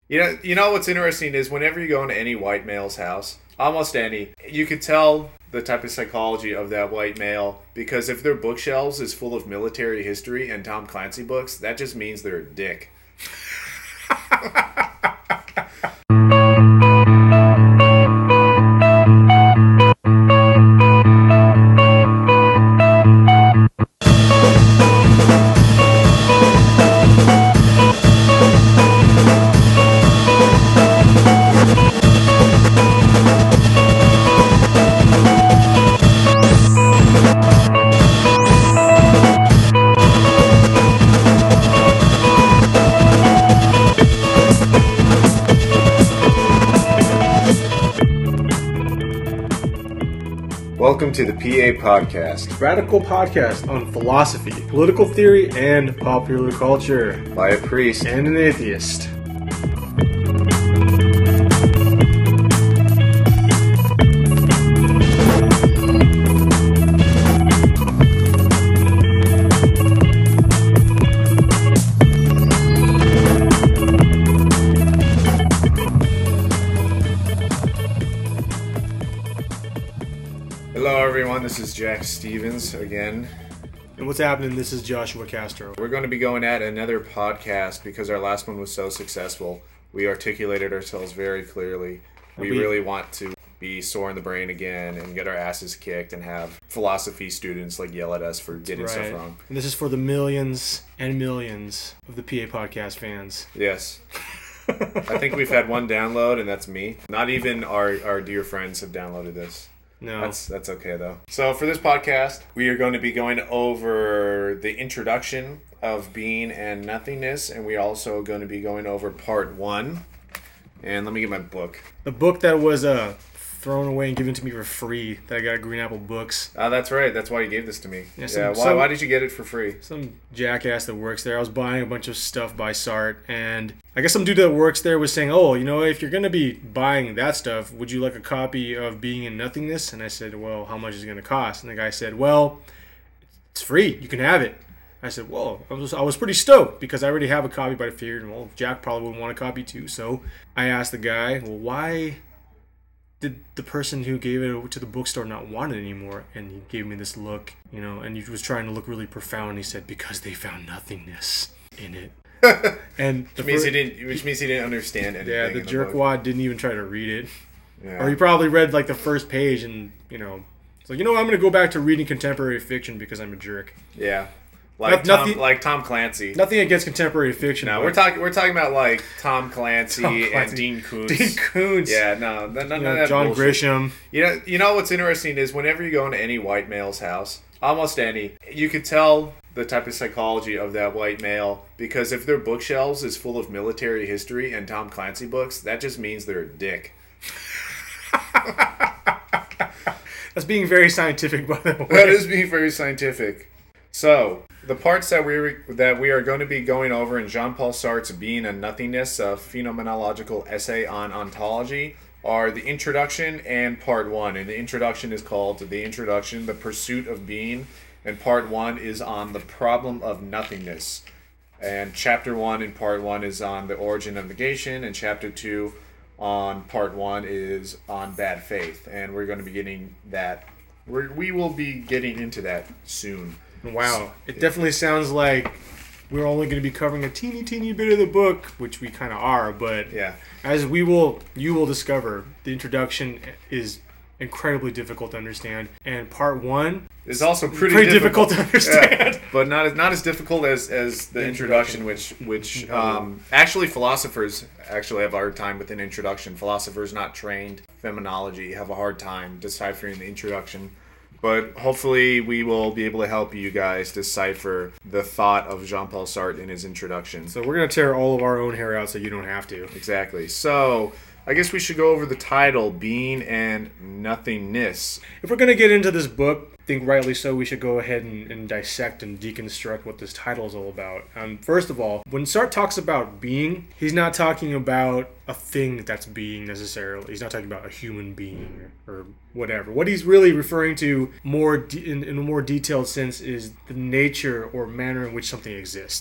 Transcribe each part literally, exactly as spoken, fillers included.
You know, you know what's interesting is whenever you go into any white male's house, almost any, you could tell the type of psychology of that white male because if their bookshelves is full of military history and Tom Clancy books, that just means they're a dick. Welcome to the P A Podcast, radical podcast on philosophy, political theory, and popular culture by a priest and an atheist. Hello everyone, this is Jack Stevens again. And what's happening? This is Joshua Castro. We're going to be going at another podcast because our last one was so successful. We articulated ourselves very clearly. We, we really want to be sore in the brain again and get our asses kicked and have philosophy students like yell at us for getting right. stuff wrong. And this is for the millions and millions of the P A Podcast fans. Yes. I think we've had one download and that's me. Not even our, our dear friends have downloaded this. No. That's that's okay, though. So for this podcast, we are going to be going over the introduction of being and nothingness, and we're also going to be going over part one. And let me get my book. The book that was uh, thrown away and given to me for free that I got at Green Apple Books. Oh, that's right. That's why you gave this to me. Yeah, some, yeah why, some, why did you get it for free? Some jackass that works there. I was buying a bunch of stuff by Sart, and I guess some dude that works there was saying, oh, you know, if you're going to be buying that stuff, would you like a copy of Being in Nothingness? And I said, well, how much is it going to cost? And the guy said, well, it's free. You can have it. I said, well, I was, I was pretty stoked because I already have a copy, but I figured, well, Jack probably would want a copy too. So I asked the guy, well, why did the person who gave it to the bookstore not want it anymore? And he gave me this look, you know, and he was trying to look really profound. He said, because they found nothingness in it. And which means fir- he didn't. Which means he didn't understand anything. Yeah, the, the jerkwad didn't even try to read it, yeah. Or he probably read like the first page and you know, it's like you know I'm gonna go back to reading contemporary fiction because I'm a jerk. Yeah, like no, Tom, nothing, like Tom Clancy. Nothing against contemporary fiction. No, we're talking. We're talking about like Tom Clancy, Tom Clancy. and Dean Koontz. Dean Koontz. Yeah, no, no, no, you no know, John bullshit. Grisham. You know, you know what's interesting is whenever you go into any white male's house, almost any, you could tell the type of psychology of that white male because if their bookshelves is full of military history and Tom Clancy books, that just means they're a dick. That's being very scientific, by the way. That is being very scientific. So, the parts that we that we are going to be going over in Jean-Paul Sartre's Being and Nothingness, a phenomenological essay on ontology, are the introduction and part one. And the introduction is called The Introduction, The Pursuit of Being, and part one is on the problem of nothingness. And chapter one in part one is on the origin of negation, and chapter two on part one is on bad faith. And we're going to be getting that, we're, we will be getting into that soon. Wow. It definitely sounds like we're only going to be covering a teeny, teeny bit of the book, which we kind of are, but yeah. As we will, you will discover, the introduction is incredibly difficult to understand, and part one is also pretty, pretty difficult. difficult to understand. Yeah, but not as not as difficult as, as the, the introduction, introduction, which which um, actually philosophers actually have a hard time with an introduction. Philosophers not trained phenomenology have a hard time deciphering the introduction. But hopefully we will be able to help you guys decipher the thought of Jean-Paul Sartre in his introduction. So we're going to tear all of our own hair out so you don't have to. Exactly. So I guess we should go over the title, Being and Nothingness. If we're going to get into this book, I think rightly so, we should go ahead and, and dissect and deconstruct what this title is all about. Um, first of all, when Sartre talks about being, he's not talking about a thing that's being necessarily. He's not talking about a human being or, or whatever. What he's really referring to more de- in, in a more detailed sense is the nature or manner in which something exists.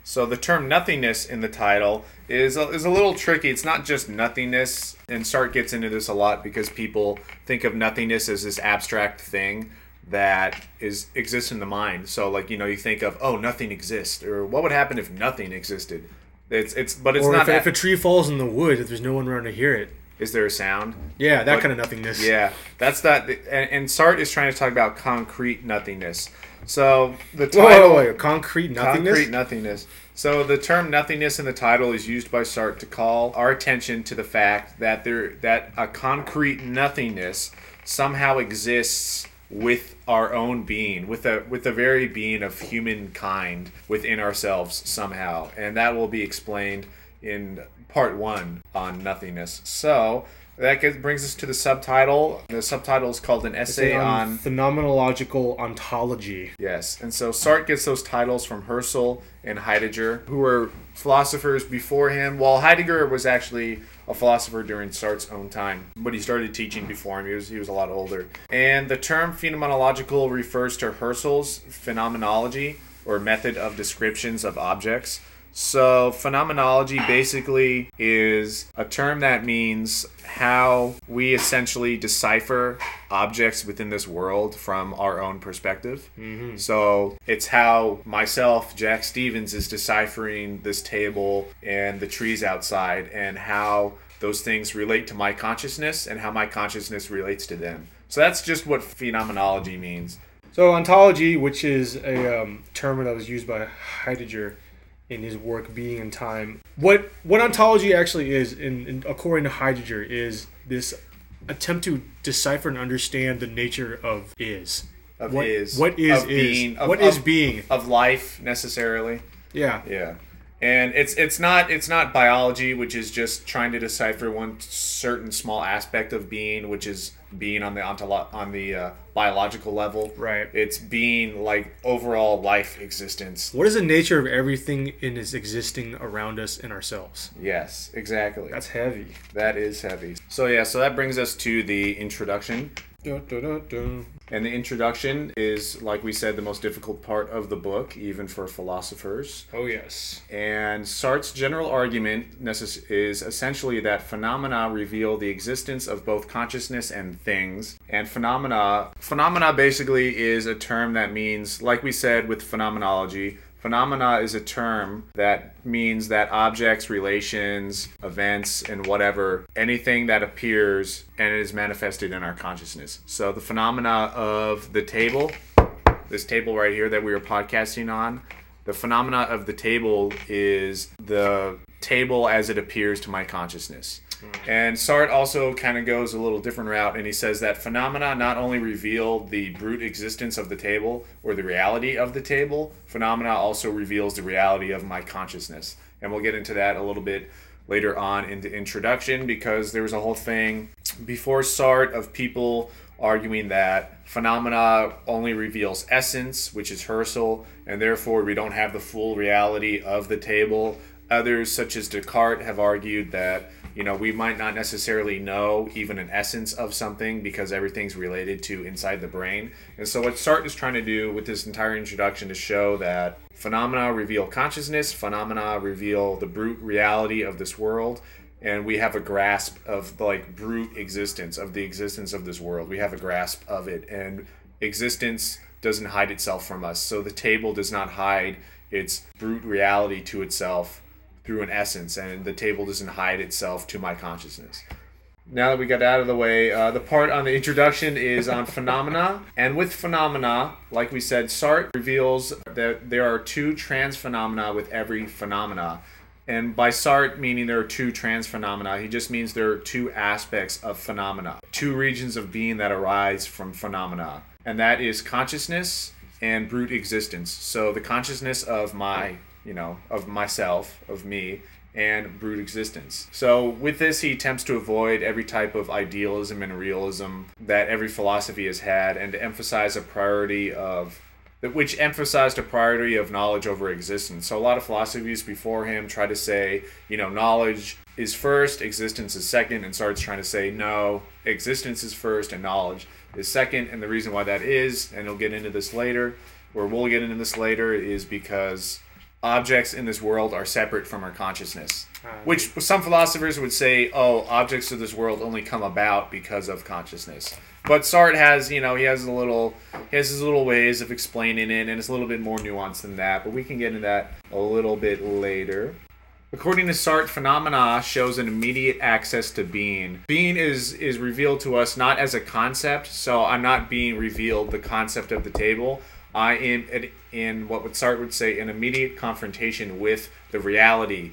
So the term nothingness in the title is a, is a little tricky. It's not just nothingness, and Sartre gets into this a lot because people think of nothingness as this abstract thing that is exists in the mind. So like, you know, you think of, oh, nothing exists, or what would happen if nothing existed? It's it's but it's or not. If, if a tree falls in the wood, if there's no one around to hear it. Is there a sound? Yeah, that But- kind of nothingness. Yeah, that's that. And, and Sartre is trying to talk about concrete nothingness. So the Whoa, title, whoa, whoa, concrete nothingness. concrete nothingness. So the term nothingness in the title is used by Sartre to call our attention to the fact that there that a concrete nothingness somehow exists with our own being, with the with the very being of humankind within ourselves somehow, and that will be explained in part one on nothingness. So that gets, brings us to the subtitle. The subtitle is called An Essay on... Phenomenological Ontology. Yes, and so Sartre gets those titles from Husserl and Heidegger, who were philosophers before him. Well, Heidegger was actually a philosopher during Sartre's own time, but he started teaching before him. He was, he was a lot older. And the term phenomenological refers to Husserl's phenomenology, or method of descriptions of objects. So phenomenology basically is a term that means how we essentially decipher objects within this world from our own perspective. Mm-hmm. So it's how myself, Jack Stevens, is deciphering this table and the trees outside, and how those things relate to my consciousness and how my consciousness relates to them. So that's just what phenomenology means. So ontology, which is a um, term that was used by Heidegger in his work Being and Time. What what ontology actually is, in, in according to Heidegger, is this attempt to decipher and understand the nature of is. Of what, is. What is of is. being. Of, what of, is being. Of life, necessarily. Yeah. Yeah. And it's it's not it's not biology, which is just trying to decipher one certain small aspect of being, which is being on the ontolo- on the uh, biological level. Right. It's being like overall life existence. What is the nature of everything in its existing around us and ourselves? Yes, exactly. That's heavy. That is heavy. So yeah, so that brings us to the introduction. Dun, dun, dun, dun. And the introduction is, like we said, the most difficult part of the book, even for philosophers. Oh, yes. And Sartre's general argument necess- is essentially that phenomena reveal the existence of both consciousness and things. And phenomena, phenomena basically is a term that means, like we said with phenomenology, phenomena is a term that means that objects, relations, events, and whatever, anything that appears and is manifested in our consciousness. So the phenomena of the table, this table right here that we were podcasting on, the phenomena of the table is the table as it appears to my consciousness. And Sartre also kind of goes a little different route, and he says that phenomena not only reveal the brute existence of the table or the reality of the table, phenomena also reveals the reality of my consciousness. And we'll get into that a little bit later on in the introduction, because there was a whole thing before Sartre of people arguing that phenomena only reveals essence, which is Husserl, and therefore we don't have the full reality of the table. Others, such as Descartes, have argued that, you know, we might not necessarily know even an essence of something because everything's related to inside the brain. And so what Sartre is trying to do with this entire introduction to show that phenomena reveal consciousness, phenomena reveal the brute reality of this world, and we have a grasp of the, like, brute existence, of the existence of this world. We have a grasp of it, and existence doesn't hide itself from us. So the table does not hide its brute reality to itself through an essence, and the table doesn't hide itself to my consciousness. Now that we got out of the way, uh, the part on the introduction is on phenomena. And with phenomena, like we said, Sartre reveals that there are two trans phenomena with every phenomena. And by Sartre, meaning there are two trans phenomena, he just means there are two aspects of phenomena, two regions of being that arise from phenomena. And that is consciousness and brute existence. So the consciousness of my, you know, of myself, of me, and brute existence. So with this, he attempts to avoid every type of idealism and realism that every philosophy has had, and to emphasize a priority of, which emphasized a priority of knowledge over existence. So a lot of philosophies before him try to say, you know, knowledge is first, existence is second, and Sartre's trying to say, no, existence is first and knowledge is second. And the reason why that is, and he'll get into this later, or we'll get into this later, is because objects in this world are separate from our consciousness. Uh, Which some philosophers would say, oh, objects of this world only come about because of consciousness. But Sartre has, you know, he has a little, he has his little ways of explaining it, and it's a little bit more nuanced than that. But we can get into that a little bit later. According to Sartre, phenomena shows an immediate access to being. Being is is revealed to us not as a concept, so I'm not being revealed the concept of the table. I am in, in what Sartre would say an immediate confrontation with the reality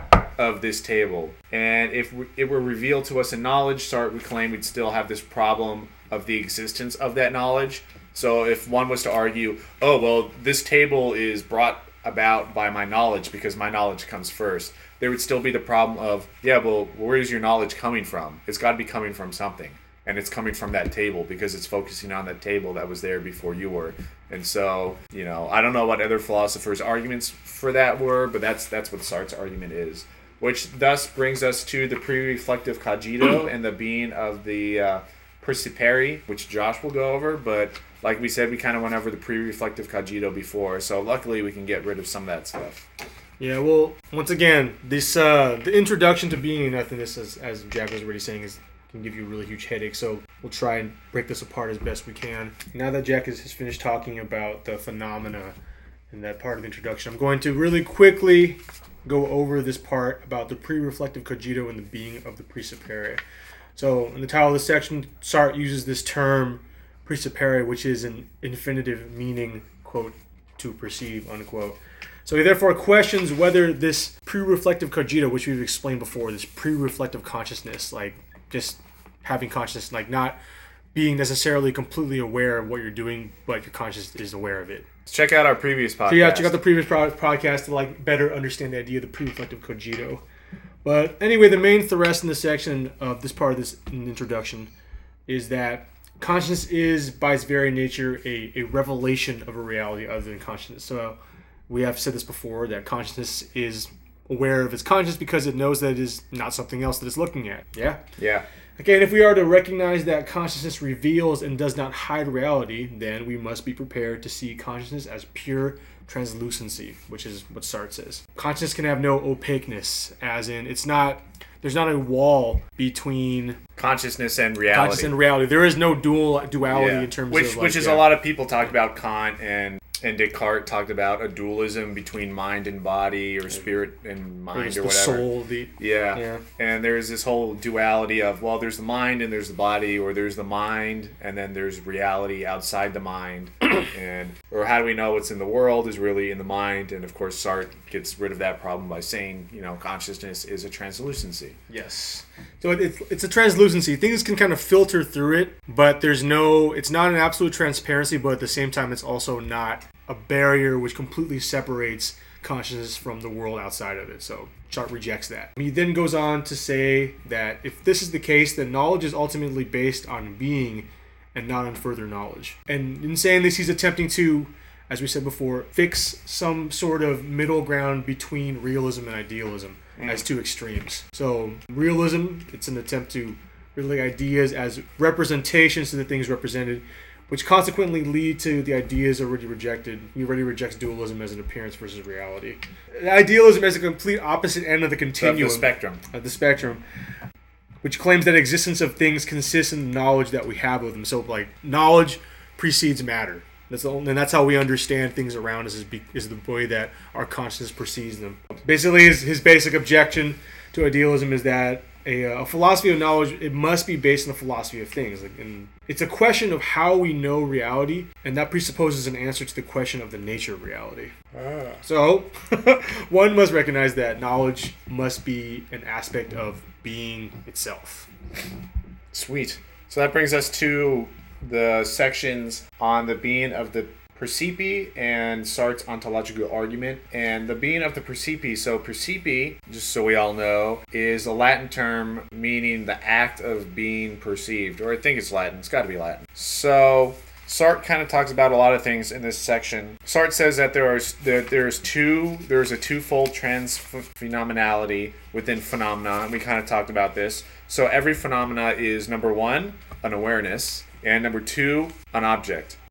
of this table. And if it were revealed to us in knowledge, Sartre would claim we'd still have this problem of the existence of that knowledge. So if one was to argue, oh, well, this table is brought about by my knowledge because my knowledge comes first, there would still be the problem of, yeah, well, where is your knowledge coming from? It's got to be coming from something. And it's coming from that table because it's focusing on that table that was there before you were. And so, you know, I don't know what other philosophers' arguments for that were, but that's that's what Sartre's argument is. Which thus brings us to the pre-reflective cogito and the being of the uh, percipere, which Josh will go over. But like we said, we kind of went over the pre-reflective cogito before, so luckily we can get rid of some of that stuff. Yeah, well, once again, this uh, the introduction to being in nothingness, as, as Jack was already saying, is can give you a really huge headache. So we'll try and break this apart as best we can. Now that Jack has, has finished talking about the phenomena in that part of the introduction, I'm going to really quickly go over this part about the pre-reflective cogito and the being of the percipere. So in the title of this section, Sartre uses this term percipere, which is an infinitive meaning, quote, to perceive, unquote. So he therefore questions whether this pre-reflective cogito, which we've explained before, this pre-reflective consciousness, like just having consciousness, like not being necessarily completely aware of what you're doing, but your conscious is aware of it. Check out our previous podcast. So yeah, check out the previous pro- podcast to like better understand the idea of the pre-reflective cogito. But anyway, the main thrust in this section of this part of this introduction is that consciousness is, by its very nature, a, a revelation of a reality other than consciousness. So we have said this before, that consciousness is aware of its conscious because it knows that it is not something else that it's looking at. Yeah? Yeah. Again, if we are to recognize that consciousness reveals and does not hide reality, then we must be prepared to see consciousness as pure translucency, which is what Sartre says. Consciousness can have no opaqueness, as in it's not, there's not a wall between consciousness and reality. Consciousness and reality. There is no dual duality yeah. in terms which, of like, which is yeah. a lot of people talked about Kant and and Descartes talked about a dualism between mind and body, or spirit and mind, or, or whatever. The soul, the yeah. yeah. And there's this whole duality of, well, there's the mind and there's the body, or there's the mind and then there's reality outside the mind. and or how do we know what's in the world is really in the mind? And of course, Sartre gets rid of that problem by saying, you know, consciousness is a translucency. Yes. So it's it's a translucency. Things can kind of filter through it, but there's no, it's not an absolute transparency, but at the same time, it's also not a barrier which completely separates consciousness from the world outside of it. So Sartre rejects that. He then goes on to say that if this is the case, then knowledge is ultimately based on being and not on further knowledge. And in saying this, he's attempting to, as we said before, fix some sort of middle ground between realism and idealism mm. as two extremes. So realism, it's an attempt to relate ideas as representations to the things represented, which consequently lead to the ideas already rejected. He already rejects dualism as an appearance versus reality. Idealism as a complete opposite end of the continuum. Of the spectrum. Of the spectrum. Which claims that existence of things consists in the knowledge that we have of them. So, like, knowledge precedes matter. That's the only, and that's how we understand things around us, is, be, is the way that our consciousness perceives them. Basically, his, his basic objection to idealism is that a, a philosophy of knowledge, it must be based on the philosophy of things. Like, and it's a question of how we know reality, and that presupposes an answer to the question of the nature of reality. Ah. So, one must recognize that knowledge must be an aspect of being itself. Sweet. So that brings us to the sections on the being of the percipi and Sartre's ontological argument. And the being of the percipi, so percipi, just so we all know, is a Latin term meaning the act of being perceived. Or I think it's Latin. It's got to be Latin. So Sartre kind of talks about a lot of things in this section. Sartre says that there are that there's two there's a twofold transphenomenality within phenomena, and we kind of talked about this. So every phenomena is, number one, an awareness, and number two, an object.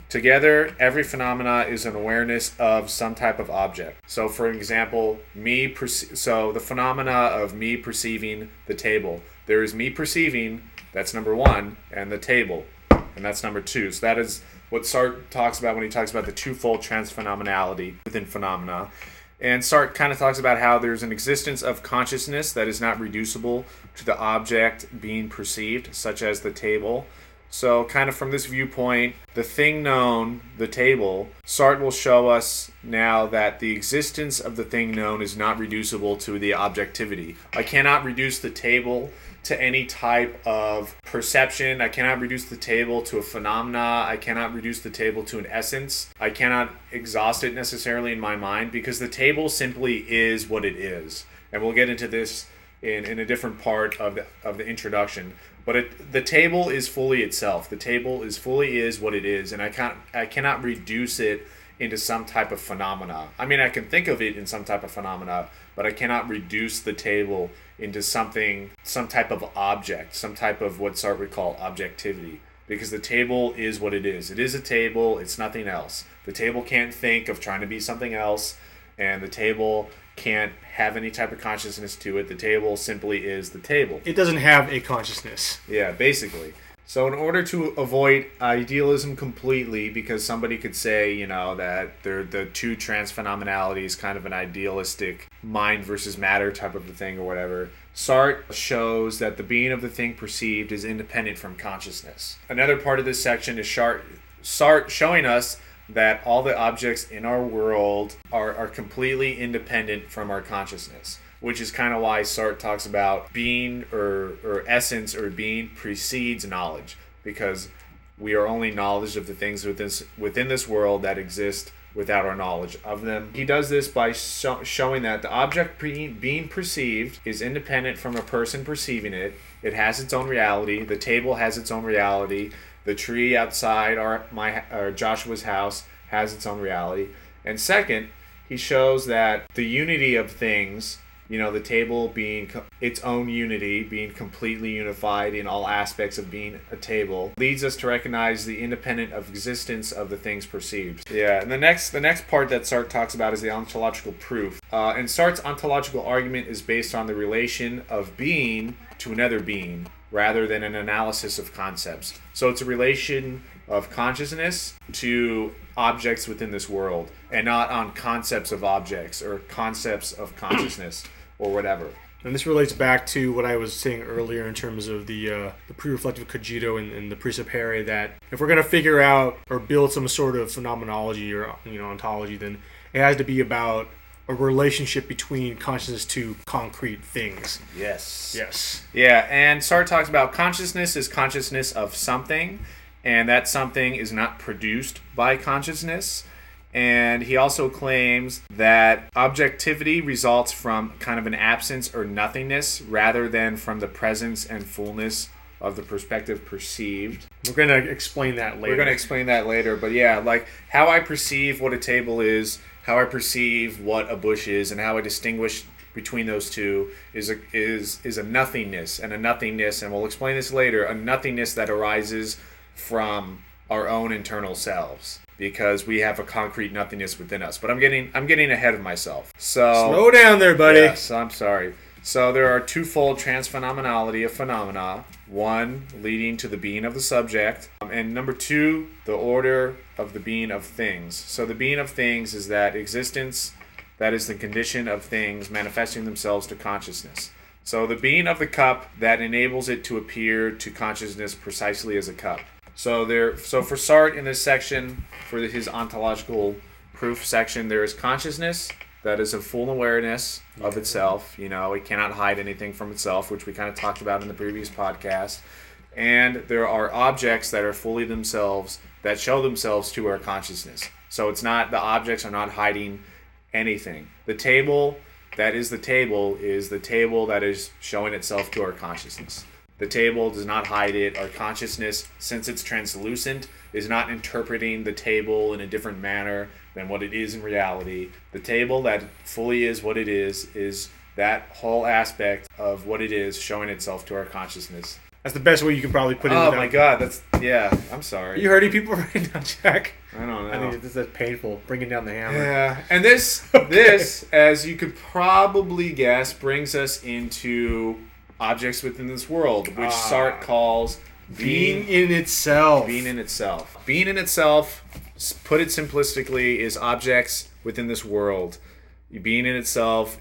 Together, every phenomena is an awareness of some type of object. So, for example, me perce- so the phenomena of me perceiving the table. There is me perceiving, that's number one, and the table, and that's number two. So that is what Sartre talks about when he talks about the twofold transphenomenality within phenomena. And Sartre kind of talks about how there's an existence of consciousness that is not reducible to the object being perceived, such as the table. So kind of from this viewpoint, the thing known, the table, Sartre will show us now that the existence of the thing known is not reducible to the objectivity. I cannot reduce the table to any type of perception. I cannot reduce the table to a phenomena. I cannot reduce the table to an essence. I cannot exhaust it necessarily in my mind because the table simply is what it is. And we'll get into this in, in a different part of the, of the introduction. But it, the table is fully itself. The table is fully is what it is, and I can't I cannot reduce it into some type of phenomena. I mean, I can think of it in some type of phenomena, but I cannot reduce the table into something, some type of object, some type of what Sartre would call objectivity. Because the table is what it is. It is a table, it's nothing else. The table can't think of trying to be something else, and the table can't have any type of consciousness to it. The table simply is the table. It doesn't have a consciousness. Yeah, basically. So in order to avoid idealism completely, because somebody could say, you know, that they're the two transphenomenalities, kind of an idealistic mind versus matter type of a thing or whatever, Sartre shows that the being of the thing perceived is independent from consciousness. Another part of this section is Sartre showing us that all the objects in our world are, are completely independent from our consciousness, which is kind of why Sartre talks about being or, or essence or being precedes knowledge, because we are only knowledge of the things within, within this world that exist without our knowledge of them. He does this by so, showing that the object pre, being perceived is independent from a person perceiving it. It has its own reality. The table has its own reality. The tree outside our my or Joshua's house has its own reality. And second, he shows that the unity of things, you know, the table being co- its own unity, being completely unified in all aspects of being a table, leads us to recognize the independent of existence of the things perceived. Yeah, and the next the next part that Sartre talks about is the ontological proof. Uh, and Sartre's ontological argument is based on the relation of being to another being, rather than an analysis of concepts. So it's a relation of consciousness to objects within this world, and not on concepts of objects or concepts of consciousness or whatever. And this relates back to what I was saying earlier in terms of the uh, the pre-reflective cogito and, and the presupere, that if we're going to figure out or build some sort of phenomenology or, you know, ontology, then it has to be about a relationship between consciousness to concrete things. Yes. Yes. Yeah, and Sartre talks about consciousness is consciousness of something, and that something is not produced by consciousness. And he also claims that objectivity results from kind of an absence or nothingness rather than from the presence and fullness of the perspective perceived. We're going to explain that later. We're going to explain that later, but yeah, like how I perceive what a table is, how I perceive what a bush is, and how I distinguish between those two is a, is is a nothingness, and a nothingness, and we'll explain this later, a nothingness that arises from our own internal selves, because we have a concrete nothingness within us. But I'm getting I'm getting ahead of myself. So slow down there, buddy. Yes, I'm sorry. So there are twofold transphenomenality of phenomena. One, leading to the being of the subject. Um, and number two, the order of the being of things. So the being of things is that existence, that is the condition of things manifesting themselves to consciousness. So the being of the cup that enables it to appear to consciousness precisely as a cup. So there. So for Sartre in this section, for his ontological proof section, there is consciousness that is a full awareness of itself. You know, it cannot hide anything from itself, which we kind of talked about in the previous podcast. And there are objects that are fully themselves, that show themselves to our consciousness. So it's not, the objects are not hiding anything. The table that is the table is the table that is showing itself to our consciousness. The table does not hide it. Our consciousness, since it's translucent, is not interpreting the table in a different manner than what it is in reality. The table that fully is what it is, is that whole aspect of what it is showing itself to our consciousness. That's the best way you can probably put it. Oh without... my god, that's yeah. I'm sorry. Are you hurting people right now, Jack? I don't know. I think this is painful, bringing down the hammer. Yeah, and this, okay. this, as you could probably guess, brings us into objects within this world, which ah. Sartre calls being, being in itself. Being in itself. Being in itself, put it simplistically, is objects within this world. Being in itself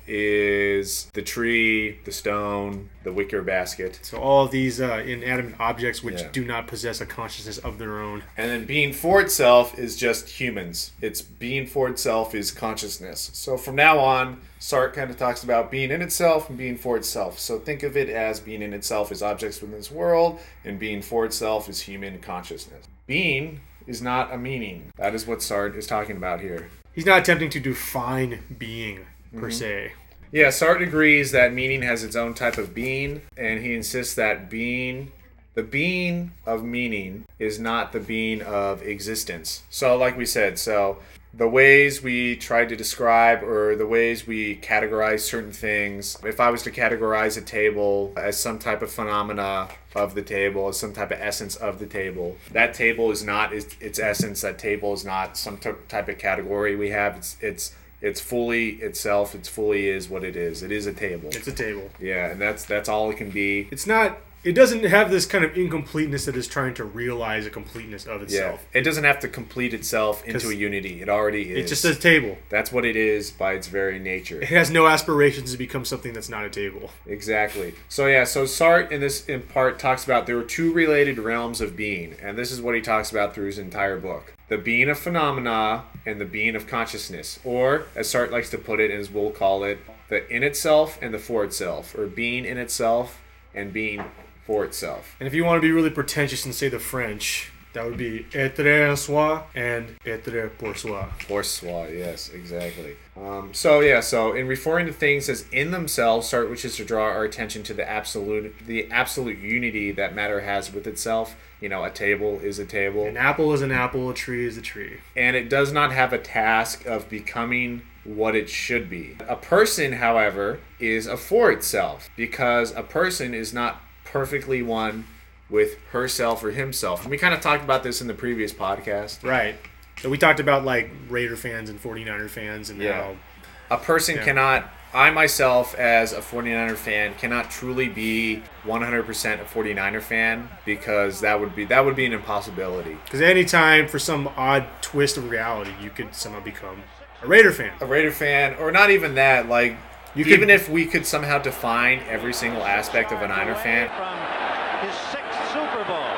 is the tree, the stone, the wicker basket. So all of these uh, inanimate objects which yeah. do not possess a consciousness of their own. And then being for itself is just humans. It's being for itself is consciousness. So from now on, Sartre kind of talks about being in itself and being for itself. So think of it as being in itself is objects within this world, and being for itself is human consciousness. Being is not a meaning. That is what Sartre is talking about here. He's not attempting to define being, per mm-hmm. se. Yeah, Sartre agrees that meaning has its own type of being, and he insists that being, the being of meaning, is not the being of existence. So, like we said, so the ways we try to describe or the ways we categorize certain things, if I was to categorize a table as some type of phenomena of the table, as some type of essence of the table, that table is not its, its essence. That table is not some t- type of category we have. It's it's it's fully itself. It's fully is what it is. It is a table. It's a table. Yeah, and that's that's all it can be. It's not. It doesn't have this kind of incompleteness that is trying to realize a completeness of itself. Yeah. It doesn't have to complete itself into a unity. It already is. It's just a table. That's what it is by its very nature. It has no aspirations to become something that's not a table. Exactly. So yeah, so Sartre in this in part talks about there are two related realms of being, and this is what he talks about through his entire book. The being of phenomena and the being of consciousness. Or, as Sartre likes to put it, as we'll call it, the in itself and the for itself. Or being in itself and being for itself. And if you want to be really pretentious and say the French, that would be être en soi and être pour soi. Pour soi, yes, exactly. Um, so yeah, so in referring to things as in themselves, Sartre wishes to draw our attention to the absolute, the absolute unity that matter has with itself. You know, a table is a table. An apple is an apple. A tree is a tree. And it does not have a task of becoming what it should be. A person, however, is a for itself, because a person is not perfectly one with herself or himself. And we kind of talked about this in the previous podcast. Right. So we talked about like Raider fans and forty-niner fans and yeah. how a person yeah. cannot, I myself as a forty-niner fan cannot truly be one hundred percent a forty-niner fan, because that would be that would be an impossibility. Because any time for some odd twist of reality, you could somehow become a Raider fan. A Raider fan, or not even that, like You Even could, if we could somehow define every single aspect of a Niner fan. From his sixth Super Bowl.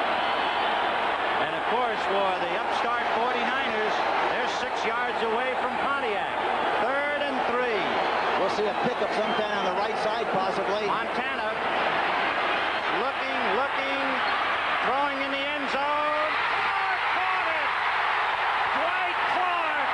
And of course, for the upstart forty-niners, they're six yards away from Pontiac. Third and three. We'll see a pickup sometime on the right side, possibly. Montana looking, looking, throwing in the end zone. Clark caught it! Dwight Clark!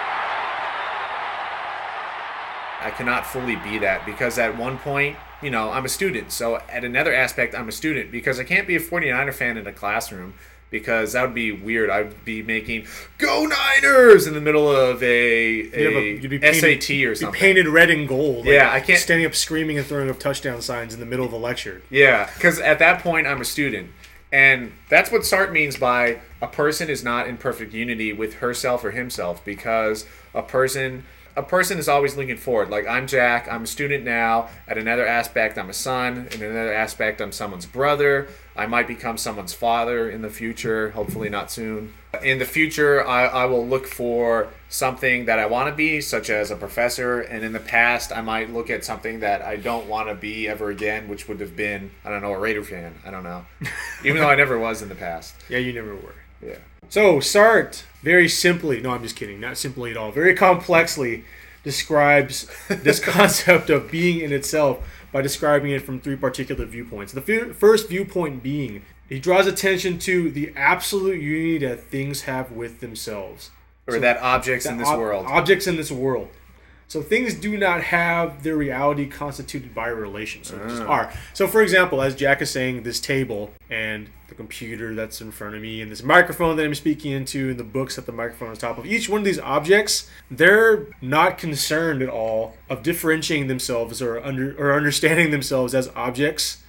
I cannot fully be that, because at one point, you know, I'm a student. So at another aspect, I'm a student, because I can't be a forty-niner fan in a classroom, because that would be weird. I'd be making "Go Niners" in the middle of a, a, you'd be S A T painted, or something. Be painted red and gold. Like yeah, I can't standing up screaming and throwing up touchdown signs in the middle of a lecture. Yeah, because at that point, I'm a student. And that's what Sartre means by a person is not in perfect unity with herself or himself, because a person... A person is always looking forward. Like, I'm Jack, I'm a student now. At another aspect, I'm a son. In another aspect, I'm someone's brother. I might become someone's father in the future, hopefully not soon. In the future, I, I will look for something that I want to be, such as a professor. And in the past, I might look at something that I don't want to be ever again, which would have been, I don't know, a Raider fan. I don't know. Even though I never was in the past. Yeah, you never were. Yeah. So, Sartre, very simply, no, I'm just kidding, not simply at all, very complexly describes this concept of being in itself by describing it from three particular viewpoints. The f- first viewpoint being, he draws attention to the absolute unity that things have with themselves. Or so that objects in this ob- world. Objects in this world. So things do not have their reality constituted by a relation. So they just are. So for example, as Jack is saying, this table and the computer that's in front of me and this microphone that I'm speaking into and the books that the microphone is on top of, each one of these objects, they're not concerned at all of differentiating themselves or under or understanding themselves as objects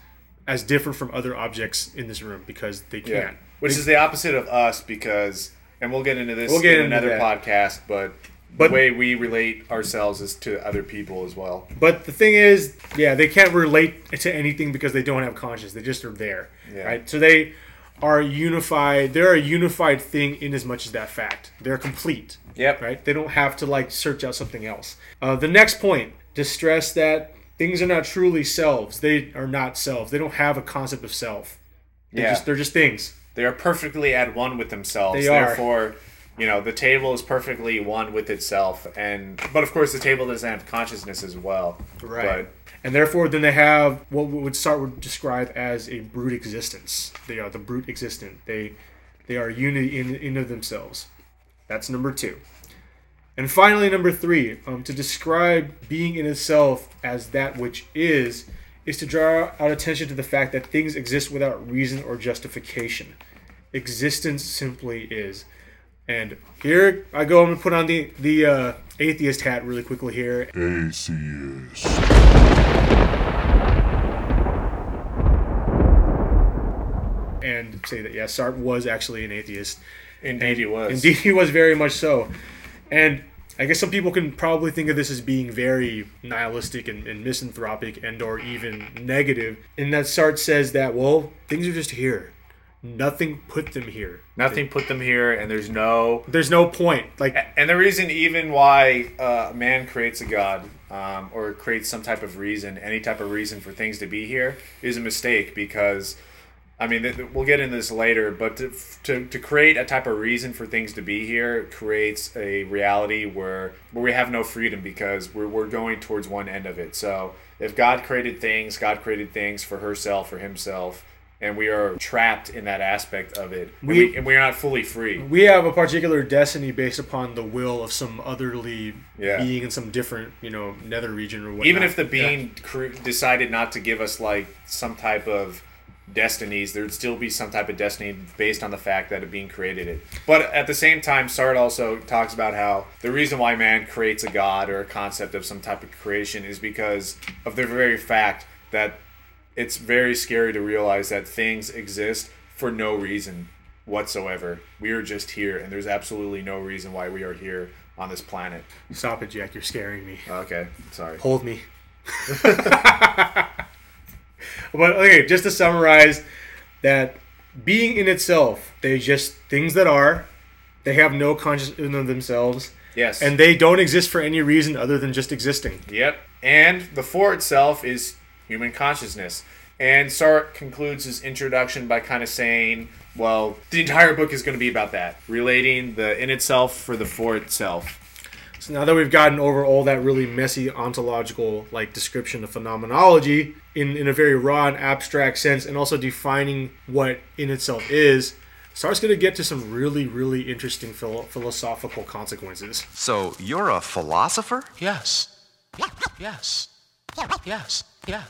as different from other objects in this room because they can't. Yeah. Which they, is the opposite of us because, and we'll get into this We'll get in into another that. podcast, but, But- the way we relate ourselves is to other people as well. But the thing is, yeah, they can't relate to anything because they don't have conscience. They just are there, Yeah. right? So they are unified. They're a unified thing in as much as that fact. They're complete. Yep. Right? They don't have to like search out something else. Uh, the next point, to stress that things are not truly selves. They are not selves. They don't have a concept of self. They're Yeah. just they're just things. They are perfectly at one with themselves. They are. Therefore, you know, the table is perfectly one with itself. And but of course, the table doesn't have consciousness as well. But And therefore, then they have what would Sartre would describe as a brute existence. They are the brute existent. They they are unity in in of themselves. That's number two. And finally, number three, um, to describe being in itself as that which is, is to draw out attention to the fact that things exist without reason or justification. Existence simply is. And here I go. I'm gonna put on the the uh, atheist hat really quickly here. Atheist. And say that, yeah, Sartre was actually an atheist. indeed, he was. Indeed, he was very much so. And I guess some people can probably think of this as being very nihilistic and, and misanthropic and or even negative. In that Sartre says that, well, things are just here. Nothing put them here. Nothing put them here, and there's no. There's no point. Like, And the reason, even why uh, man creates a god, um, or creates some type of reason, any type of reason for things to be here, is a mistake. Because, I mean, th- we'll get into this later, but to, to to create a type of reason for things to be here creates a reality where where we have no freedom because we're we're going towards one end of it. So, if God created things, God created things for herself or himself. And we are trapped in that aspect of it. And We- we, and we are not fully free. we have a particular destiny based upon the will of some otherly Yeah. being in some different, you know, nether region or whatnot. Even if the being cre- decided not to give us like some type of destinies, there'd still be some type of destiny based on the fact that a being created it. But at the same time, Sartre also talks about how the reason why man creates a god or a concept of some type of creation is because of the very fact that it's very scary to realize that things exist for no reason whatsoever. We are just here, and there's absolutely no reason why we are here on this planet. Stop it, Jack. You're scaring me. Okay, sorry. Hold me. But okay, just to summarize, that being in itself, they just things that are, they have no consciousness of themselves, Yes. and they don't exist for any reason other than just existing. Yep. And the four itself is human consciousness. And Sartre concludes his introduction by kind of saying, well, the entire book is going to be about that, relating the in itself for the for itself. So now that we've gotten over all that really messy ontological like description of phenomenology in, in a very raw and abstract sense, and also defining what in itself is, Sartre's going to get to some really, really interesting philo- philosophical consequences. So you're a philosopher? Yes. Yes. Yes. Yes.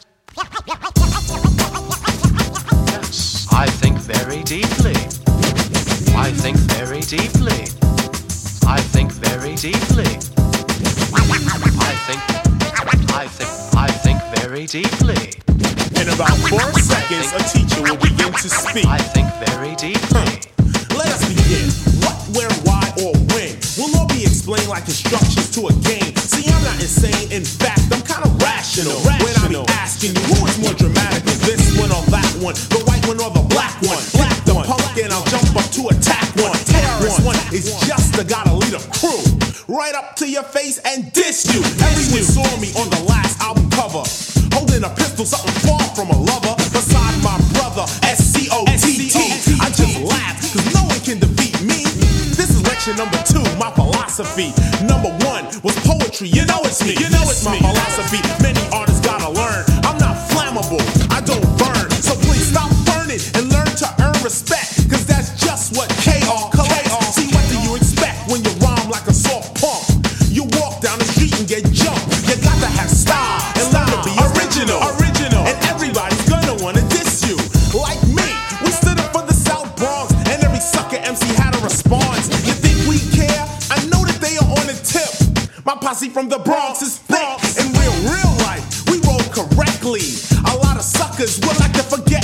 Yes. I think very deeply. I think very deeply. I think very deeply. I think I think I think very deeply. In about four seconds, a teacher will begin to speak. I think very deeply. Let us begin. What, where, why, or when will all be explained like instructions to a game. See, I'm not insane. In fact, I'm kind of rational. When I be asking you who is more dramatic, this one or that one, the white one or the black one. Black the punk and I'll jump up to attack one. Terrorist one is just the gotta lead a crew. Right up to your face and diss you. Everyone saw me on the last album cover, holding a pistol, something far from a lover. Beside my brother, S C O T T. I just laugh, cause no one can defeat me. This is lecture number two, my philosophy. Number one was poetry, you know it's me. You know it's my philosophy. Many artists gotta learn. I'm not flammable, I don't burn. So please stop burning and learn to earn respect. Cause that's just what K R collects. See, what do you expect when you rhyme like a soft punk? You walk down the street and get jumped. You got to have style and learn to be original. Original. And everybody's gonna wanna diss you. Like me, we stood up for the South Bronx, and every sucker M C had a response. You think we care? I know that they are on the tip. My posse from the Bronx is thick. In real, real life, we roll correctly. A lot of suckers would like to forget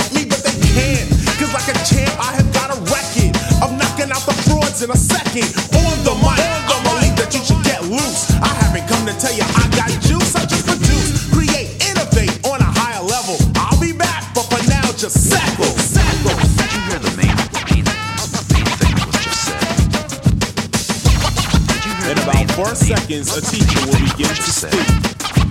a champ, I have got a record of knocking out the frauds in a second. On the mic, I believe that you should get loose. I haven't come to tell you I got juice. I just produce, create, innovate on a higher level. I'll be back, but for now, just sackle, sackle. Did you hear the main, main, main thing was just said? Did you hear In the about main, four main, seconds, a teacher will begin to just said? speak.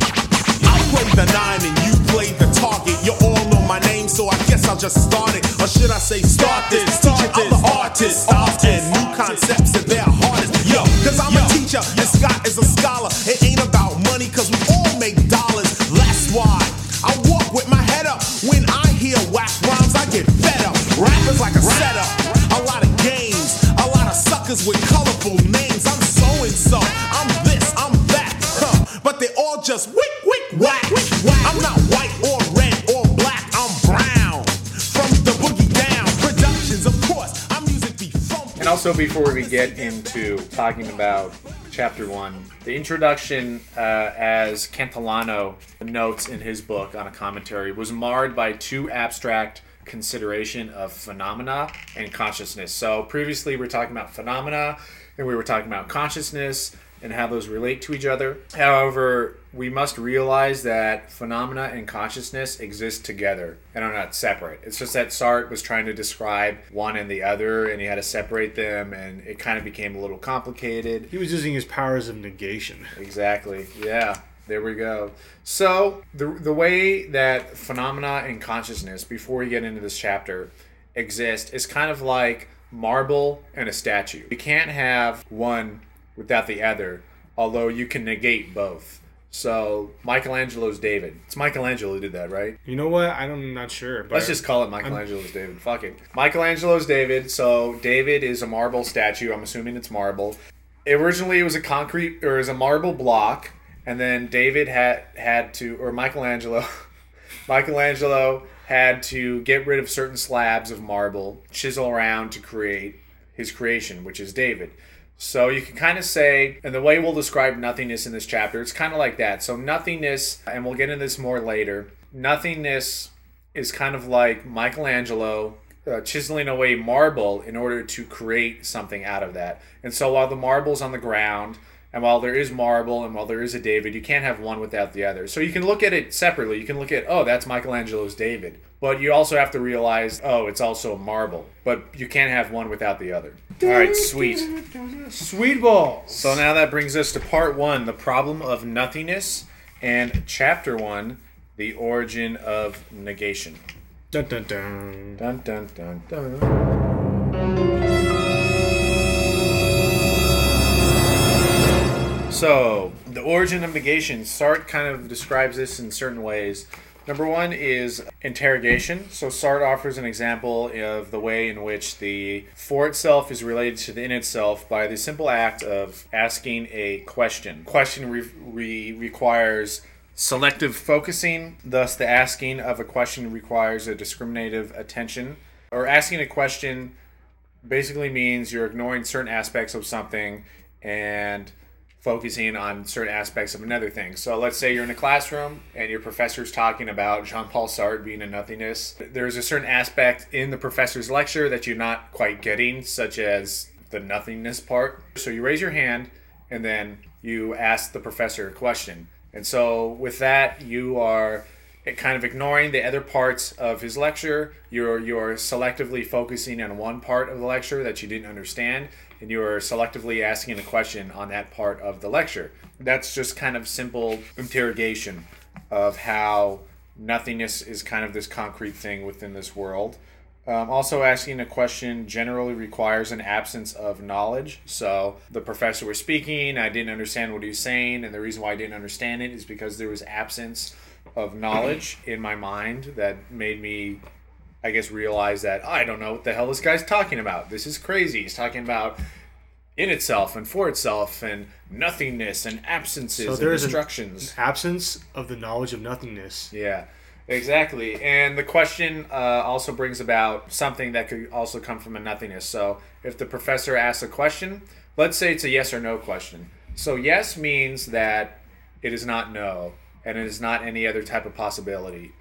I play the nine and you play the target. You all know my name, so I guess I'll just start it. Or should I say start this? Teacher, I'm the artist. Often new concepts and they're hardest. Yo, cause I'm a teacher and Scott is a scholar. It ain't about money cause we all make dollars. That's why I walk with my head up. When I hear whack rhymes, I get fed up. Rap is like a setup. A lot of games. A lot of suckers with colorful names. I'm so and so. I'm this, I'm that. Huh. But they all just wick, wick, whack. I'm not white or red or black. I'm brown. From the boogie down. Productions, of course. I'm music be funky. And also, before we get into talking about chapter one, the introduction, uh, as Cantillano notes in his book on a commentary, was marred by too abstract consideration of phenomena and consciousness. So previously we were talking about phenomena and we were talking about consciousness and how those relate to each other. However, we must realize that phenomena and consciousness exist together and are not separate. It's just that Sartre was trying to describe one and the other, and he had to separate them, and it kind of became a little complicated. He was using his powers of negation. Exactly. Yeah. There we go. So, the the way that phenomena and consciousness, before we get into this chapter, exist is kind of like marble and a statue. You can't have one without the other, although you can negate both. So, Michelangelo's David. It's Michelangelo who did that, right? You know what? I'm not sure. But Let's just call it Michelangelo's David. Fuck it. Michelangelo's David. So, David is a marble statue. I'm assuming it's marble. Originally, it was a concrete, or it was a marble block. And then David had had to, or Michelangelo, Michelangelo had to get rid of certain slabs of marble, chisel around to create his creation, which is David. So you can kind of say, and the way we'll describe nothingness in this chapter, it's kind of like that. So nothingness, and we'll get into this more later, nothingness is kind of like Michelangelo uh, chiseling away marble in order to create something out of that. And so while the marble's on the ground, and while there is marble and while there is a David, you can't have one without the other. So you can look at it separately. You can look at, oh, that's Michelangelo's David. But you also have to realize, oh, it's also a marble. But you can't have one without the other. All right, sweet. Sweet balls. So now that brings us to part one, the problem of nothingness, and chapter one, the origin of negation. Dun dun dun. Dun dun dun dun. So, the origin of negation, Sartre kind of describes this in certain ways. Number one is interrogation. So Sartre offers an example of the way in which the for itself is related to the in itself by the simple act of asking a question. Question re- re- requires selective focusing, thus the asking of a question requires a discriminative attention. Or asking a question basically means you're ignoring certain aspects of something and focusing on certain aspects of another thing. So let's say you're in a classroom and your professor's talking about Jean-Paul Sartre being a nothingness. There's a certain aspect in the professor's lecture that you're not quite getting, such as the nothingness part. So you raise your hand and then you ask the professor a question. And so with that, you are kind of ignoring the other parts of his lecture. You're you're selectively focusing on one part of the lecture that you didn't understand, and you are selectively asking a question on that part of the lecture. That's just kind of simple interrogation of how nothingness is kind of this concrete thing within this world. Um, also, asking a question generally requires an absence of knowledge. So the professor was speaking, I didn't understand what he was saying, and the reason why I didn't understand it is because there was absence of knowledge in my mind that made me, I guess, realize that, oh, I don't know what the hell this guy's talking about. This is crazy. He's talking about in itself and for itself and nothingness and absences So and there is an destructions. absence of the knowledge of nothingness. Yeah, exactly. And the question uh, also brings about something that could also come from a nothingness. So if the professor asks a question, let's say it's a yes or no question. So yes means that it is not no, and it is not any other type of possibility.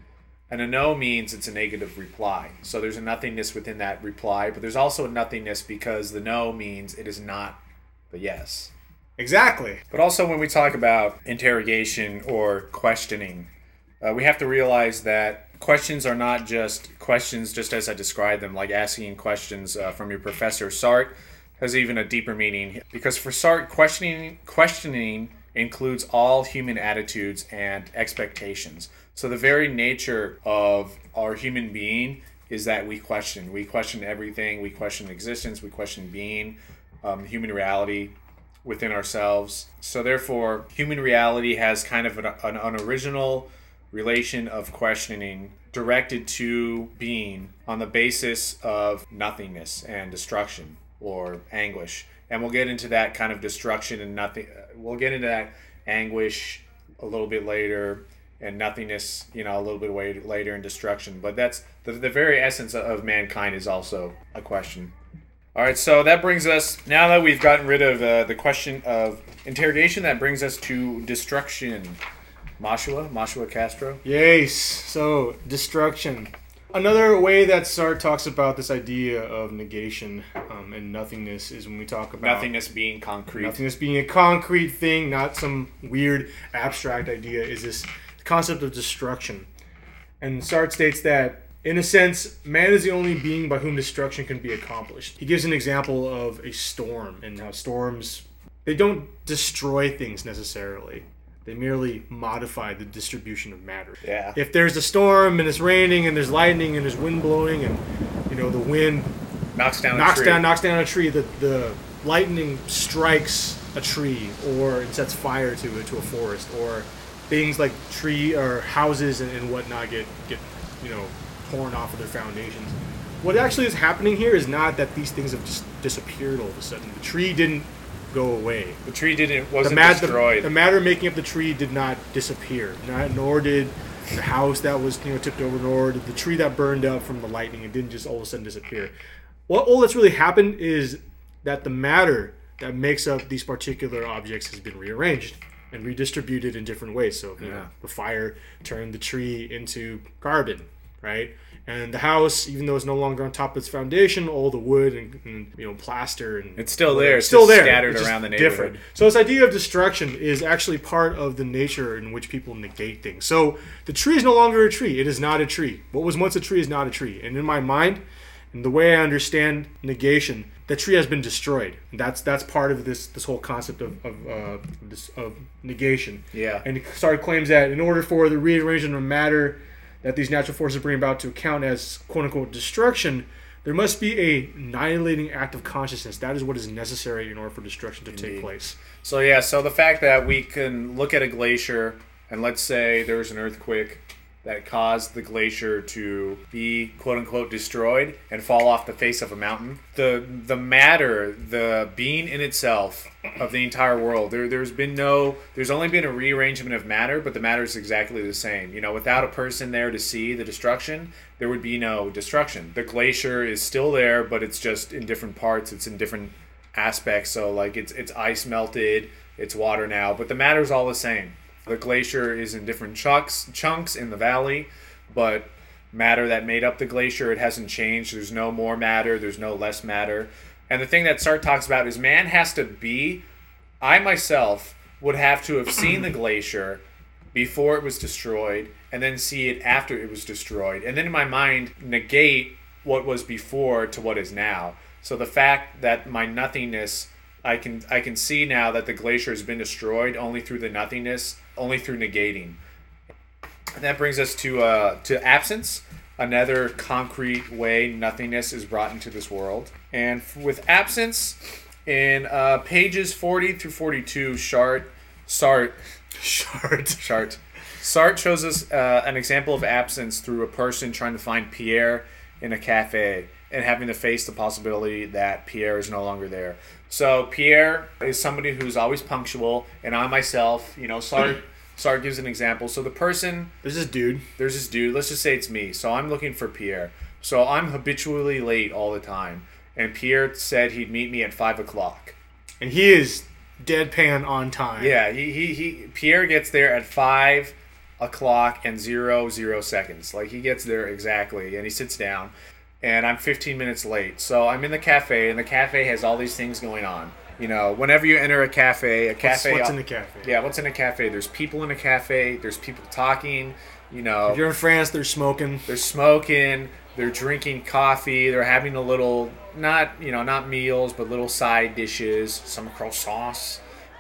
And a no means it's a negative reply. So there's a nothingness within that reply, but there's also a nothingness because the no means it is not the yes. Exactly. But also when we talk about interrogation or questioning, uh, we have to realize that questions are not just questions just as I described them, like asking questions uh, from your professor. Sartre has even a deeper meaning, because for Sartre, questioning questioning includes all human attitudes and expectations. So the very nature of our human being is that we question. We question everything. We question existence. We question being, um, human reality within ourselves. So therefore, human reality has kind of an, an, an original relation of questioning directed to being on the basis of nothingness and destruction or anguish. And we'll get into that kind of destruction and nothing. We'll get into that anguish a little bit later, and nothingness, you know, a little bit way later, and destruction. But that's the, the very essence of mankind is also a question. All right, so that brings us, now that we've gotten rid of uh, the question of interrogation, that brings us to destruction. Mashua, Mashua Castro. Yes, so destruction. Another way that Sartre talks about this idea of negation um, and nothingness is when we talk about Nothingness being concrete. Nothingness being a concrete thing, not some weird abstract idea, is this concept of destruction. And Sartre states that, in a sense, man is the only being by whom destruction can be accomplished. He gives an example of a storm and how storms, they don't destroy things necessarily. They merely modify the distribution of matter. Yeah. If there's a storm and it's raining and there's lightning and there's wind blowing and, you know, the wind knocks down knocks a tree. down knocks down a tree, the the lightning strikes a tree or it sets fire to it to a forest, or things like tree or houses and, and whatnot get get you know torn off of their foundations. What actually is happening here is not that these things have just disappeared all of a sudden. The tree didn't go away. The tree didn't wasn't the mat- destroyed. The, the matter making up the tree did not disappear. Not, nor did the house that was you know tipped over, nor did the tree that burned up from the lightning. It didn't just all of a sudden disappear. What all that's really happened is that the matter that makes up these particular objects has been rearranged and redistributed in different ways. So you Yeah. know, the fire turned the tree into carbon, right? And the house, even though it's no longer on top of its foundation, all the wood and, and you know plaster and It's still there. It's still just there, scattered It's just around the neighborhood. different. So this idea of destruction is actually part of the nature in which people negate things. So the tree is no longer a tree. It is not a tree. What was once a tree is not a tree. And in my mind, and the way I understand negation, the tree has been destroyed. And that's that's part of this this whole concept of of, uh, this, of negation. Yeah. And Sartre claims that in order for the rearrangement of matter that these natural forces bring about to account as quote-unquote destruction, there must be a annihilating act of consciousness. That is what is necessary in order for destruction to Indeed. take place. So yeah, so the fact that we can look at a glacier and let's say there was an earthquake that caused the glacier to be quote-unquote destroyed and fall off the face of a mountain. The the matter, the being in itself of the entire world, there, there's been no, there's only been a rearrangement of matter, but the matter is exactly the same. You know, without a person there to see the destruction, there would be no destruction. The glacier is still there, but it's just in different parts, it's in different aspects. So like it's it's ice melted, it's water now, but the matter is all the same. The glacier is in different chunks chunks in the valley, but matter that made up the glacier, it hasn't changed. There's no more matter, there's no less matter. And the thing that Sartre talks about is man has to be, I myself would have to have seen the glacier before it was destroyed and then see it after it was destroyed. And then in my mind, negate what was before to what is now. So the fact that my nothingness, I can I can see now that the glacier has been destroyed only through the nothingness, only through negating. And that brings us to uh, to absence, another concrete way nothingness is brought into this world. And f- with absence, in uh, pages forty through forty-two, Sartre, Sartre, Short. Sartre, Sartre shows us uh, an example of absence through a person trying to find Pierre in a cafe and having to face the possibility that Pierre is no longer there. So Pierre is somebody who's always punctual, and I myself, you know, Sartre, Sartre gives an example. So the person, There's this dude. there's this dude, let's just say it's me. So I'm looking for Pierre. So I'm habitually late all the time. And Pierre said he'd meet me at five o'clock. And he is deadpan on time. Yeah, he, he, he Pierre gets there at five a clock and zero zero seconds. Like he gets there exactly, and he sits down, and I'm fifteen minutes late. So I'm in the cafe, and the cafe has all these things going on. You know, whenever you enter a cafe, a cafe. What's, what's in the cafe? Yeah, what's in a cafe? There's people in a cafe. There's people talking. You know, if you're in France, they're smoking. They're smoking. They're drinking coffee. They're having a little, not you know, not meals, but little side dishes, some croissants,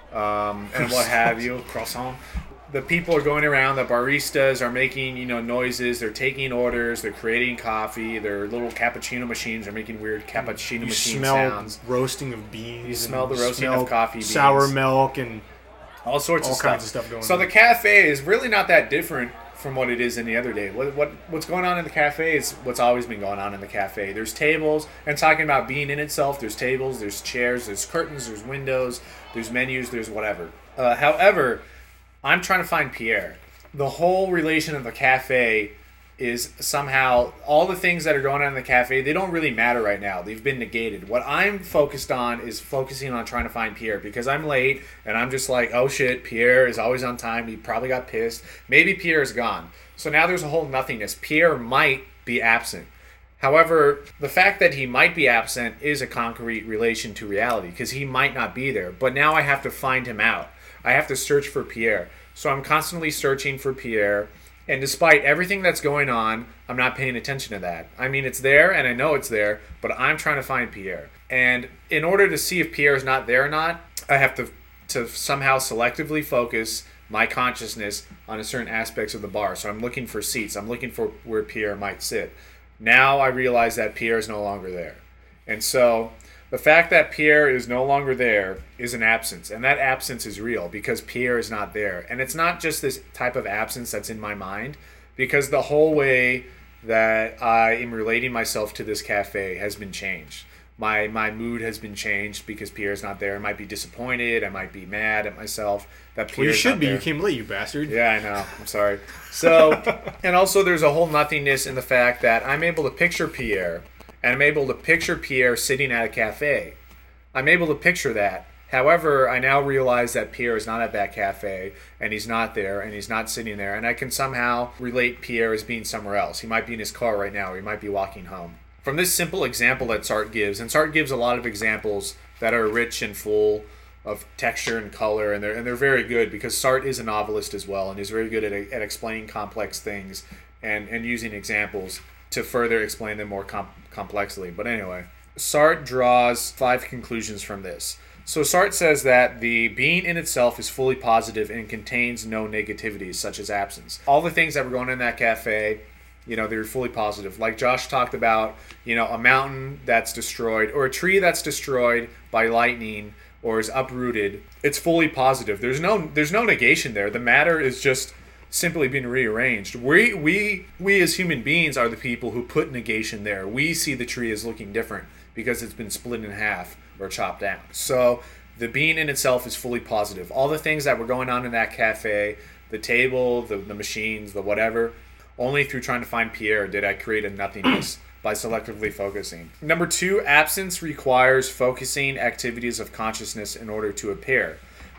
um, and what have you, croissant. The people are going around. The baristas are making, you know, noises. They're taking orders. They're creating coffee. Their little cappuccino machines are making weird cappuccino you machine smell sounds. Roasting of beans. You smell the you roasting smell of coffee beans. Sour milk and all sorts all of kinds stuff. of stuff going so on. So the cafe is really not that different from what it is any other day. What what what's going on in the cafe is what's always been going on in the cafe. There's tables, and talking about being in itself, there's tables, there's chairs, there's curtains, there's windows, there's menus, there's whatever. Uh, however, I'm trying to find Pierre. The whole relation of the cafe is somehow all the things that are going on in the cafe, they don't really matter right now. They've been negated. What I'm focused on is focusing on trying to find Pierre because I'm late and I'm just like, oh shit, Pierre is always on time. He probably got pissed. Maybe Pierre is gone. So now there's a whole nothingness. Pierre might be absent. However, the fact that he might be absent is a concrete relation to reality because he might not be there. But now I have to find him out. I have to search for Pierre. So I'm constantly searching for Pierre. And despite everything that's going on, I'm not paying attention to that. I mean, it's there and I know it's there, but I'm trying to find Pierre. And in order to see if Pierre is not there or not, I have to, to somehow selectively focus my consciousness on a certain aspects of the bar. So I'm looking for seats. I'm looking for where Pierre might sit. Now I realize that Pierre is no longer there. And so the fact that Pierre is no longer there is an absence, and that absence is real because Pierre is not there. And it's not just this type of absence that's in my mind, because the whole way that I am relating myself to this cafe has been changed. My my mood has been changed because Pierre's not there. I might be disappointed. I might be mad at myself that Pierre's well, you should not be. there. You came late, you bastard. Yeah, I know. I'm sorry. So, and also there's a whole nothingness in the fact that I'm able to picture Pierre. And I'm able to picture Pierre sitting at a cafe. I'm able to picture that. However, I now realize that Pierre is not at that cafe, and he's not there, and he's not sitting there. And I can somehow relate Pierre as being somewhere else. He might be in his car right now, or he might be walking home. From this simple example that Sartre gives, and Sartre gives a lot of examples that are rich and full of texture and color, and they're, and they're very good because Sartre is a novelist as well, and he's very good at, at explaining complex things and, and using examples to further explain them more com- complexly. But anyway, Sartre draws five conclusions from this. So Sartre says that the being in itself is fully positive and contains no negativities, such as absence. All the things that were going on in that cafe, you know, they're fully positive. Like Josh talked about, you know, a mountain that's destroyed or a tree that's destroyed by lightning or is uprooted. It's fully positive. There's no there's no negation there. The matter is just simply being rearranged. We we we as human beings are the people who put negation there. We see the tree as looking different because it's been split in half or chopped down. So the being in itself is fully positive. All the things that were going on in that cafe, the table, the, the machines, the whatever, only through trying to find Pierre did I create a nothingness by selectively focusing. Number two, absence requires focusing activities of consciousness in order to appear.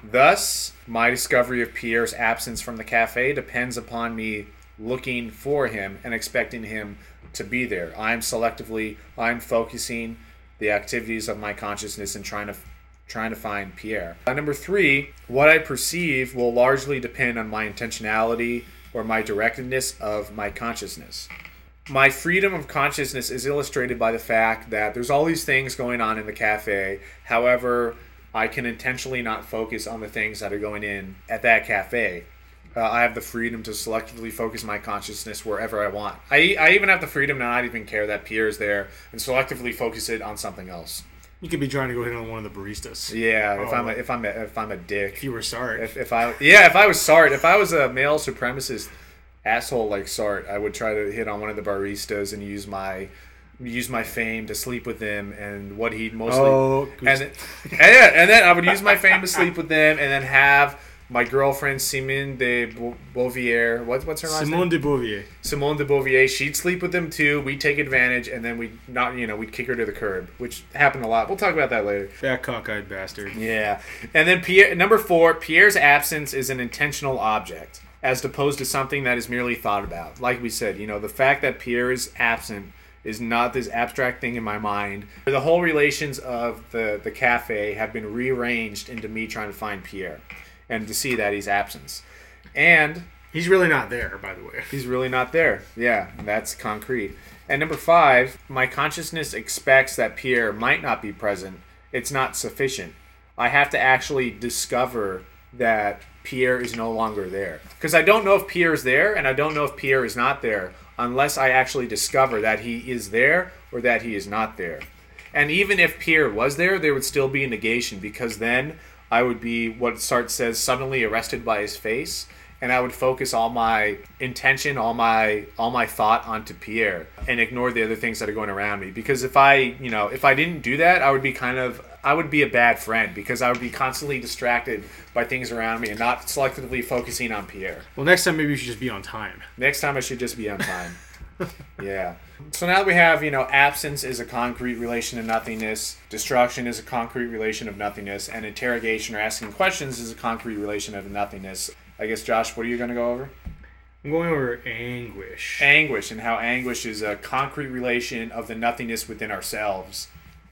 Thus, my discovery of Pierre's absence from the cafe depends upon me looking for him and expecting him to be there. I'm selectively, I'm focusing the activities of my consciousness and trying to trying to find Pierre. Uh, number three, what I perceive will largely depend on my intentionality or my directedness of my consciousness. My freedom of consciousness is illustrated by the fact that there's all these things going on in the cafe. However, I can intentionally not focus on the things that are going in at that cafe. Uh, I have the freedom to selectively focus my consciousness wherever I want. I, I even have the freedom to not even care that Pierre is there and selectively focus it on something else. You could be trying to go hit on one of the baristas. Yeah, oh. if I'm a, if I'm a, if I'm a dick. If you were Sartre. If, if I yeah, if I was Sartre, if I was a male supremacist asshole like Sartre, I would try to hit on one of the baristas and use my use my fame to sleep with them and what he'd mostly oh, and, then, and yeah, and then I would use my fame to sleep with them and then have my girlfriend Simone de Beauvoir, what, what's her last Simone name? de Beauvoir. Simone de Beauvoir. She'd sleep with them too. We'd take advantage, and then we'd not, you know, we'd kick her to the curb, which happened a lot. We'll talk about that later. That cockeyed bastard. Yeah, and then Pierre, number four, Pierre's absence is an intentional object. as opposed to something that is merely thought about. Like we said, you know, the fact that Pierre is absent is not this abstract thing in my mind. The whole relations of the, the cafe have been rearranged into me trying to find Pierre and to see that he's absent. And he's really not there, by the way. He's really not there. Yeah, that's concrete. And number five, my consciousness expects that Pierre might not be present. It's not sufficient. I have to actually discover that Pierre is no longer there. Because I don't know if Pierre is there, and I don't know if Pierre is not there, unless I actually discover that he is there or that he is not there. And even if Pierre was there, there would still be a negation, because then I would be, what Sartre says, suddenly arrested by his face, and I would focus all my intention, all my all my thought onto Pierre, and ignore the other things that are going around me. Because if I, you know, if I didn't do that, I would be kind of, I would be a bad friend, because I would be constantly distracted by things around me and not selectively focusing on Pierre. Well, next time maybe you should just be on time. Next time I should just be on time. Yeah. So now we have, you know, absence is a concrete relation to nothingness, destruction is a concrete relation of nothingness, and interrogation or asking questions is a concrete relation of nothingness. I guess, Josh, what are you going to go over? I'm going over anguish. Anguish, and how anguish is a concrete relation of the nothingness within ourselves.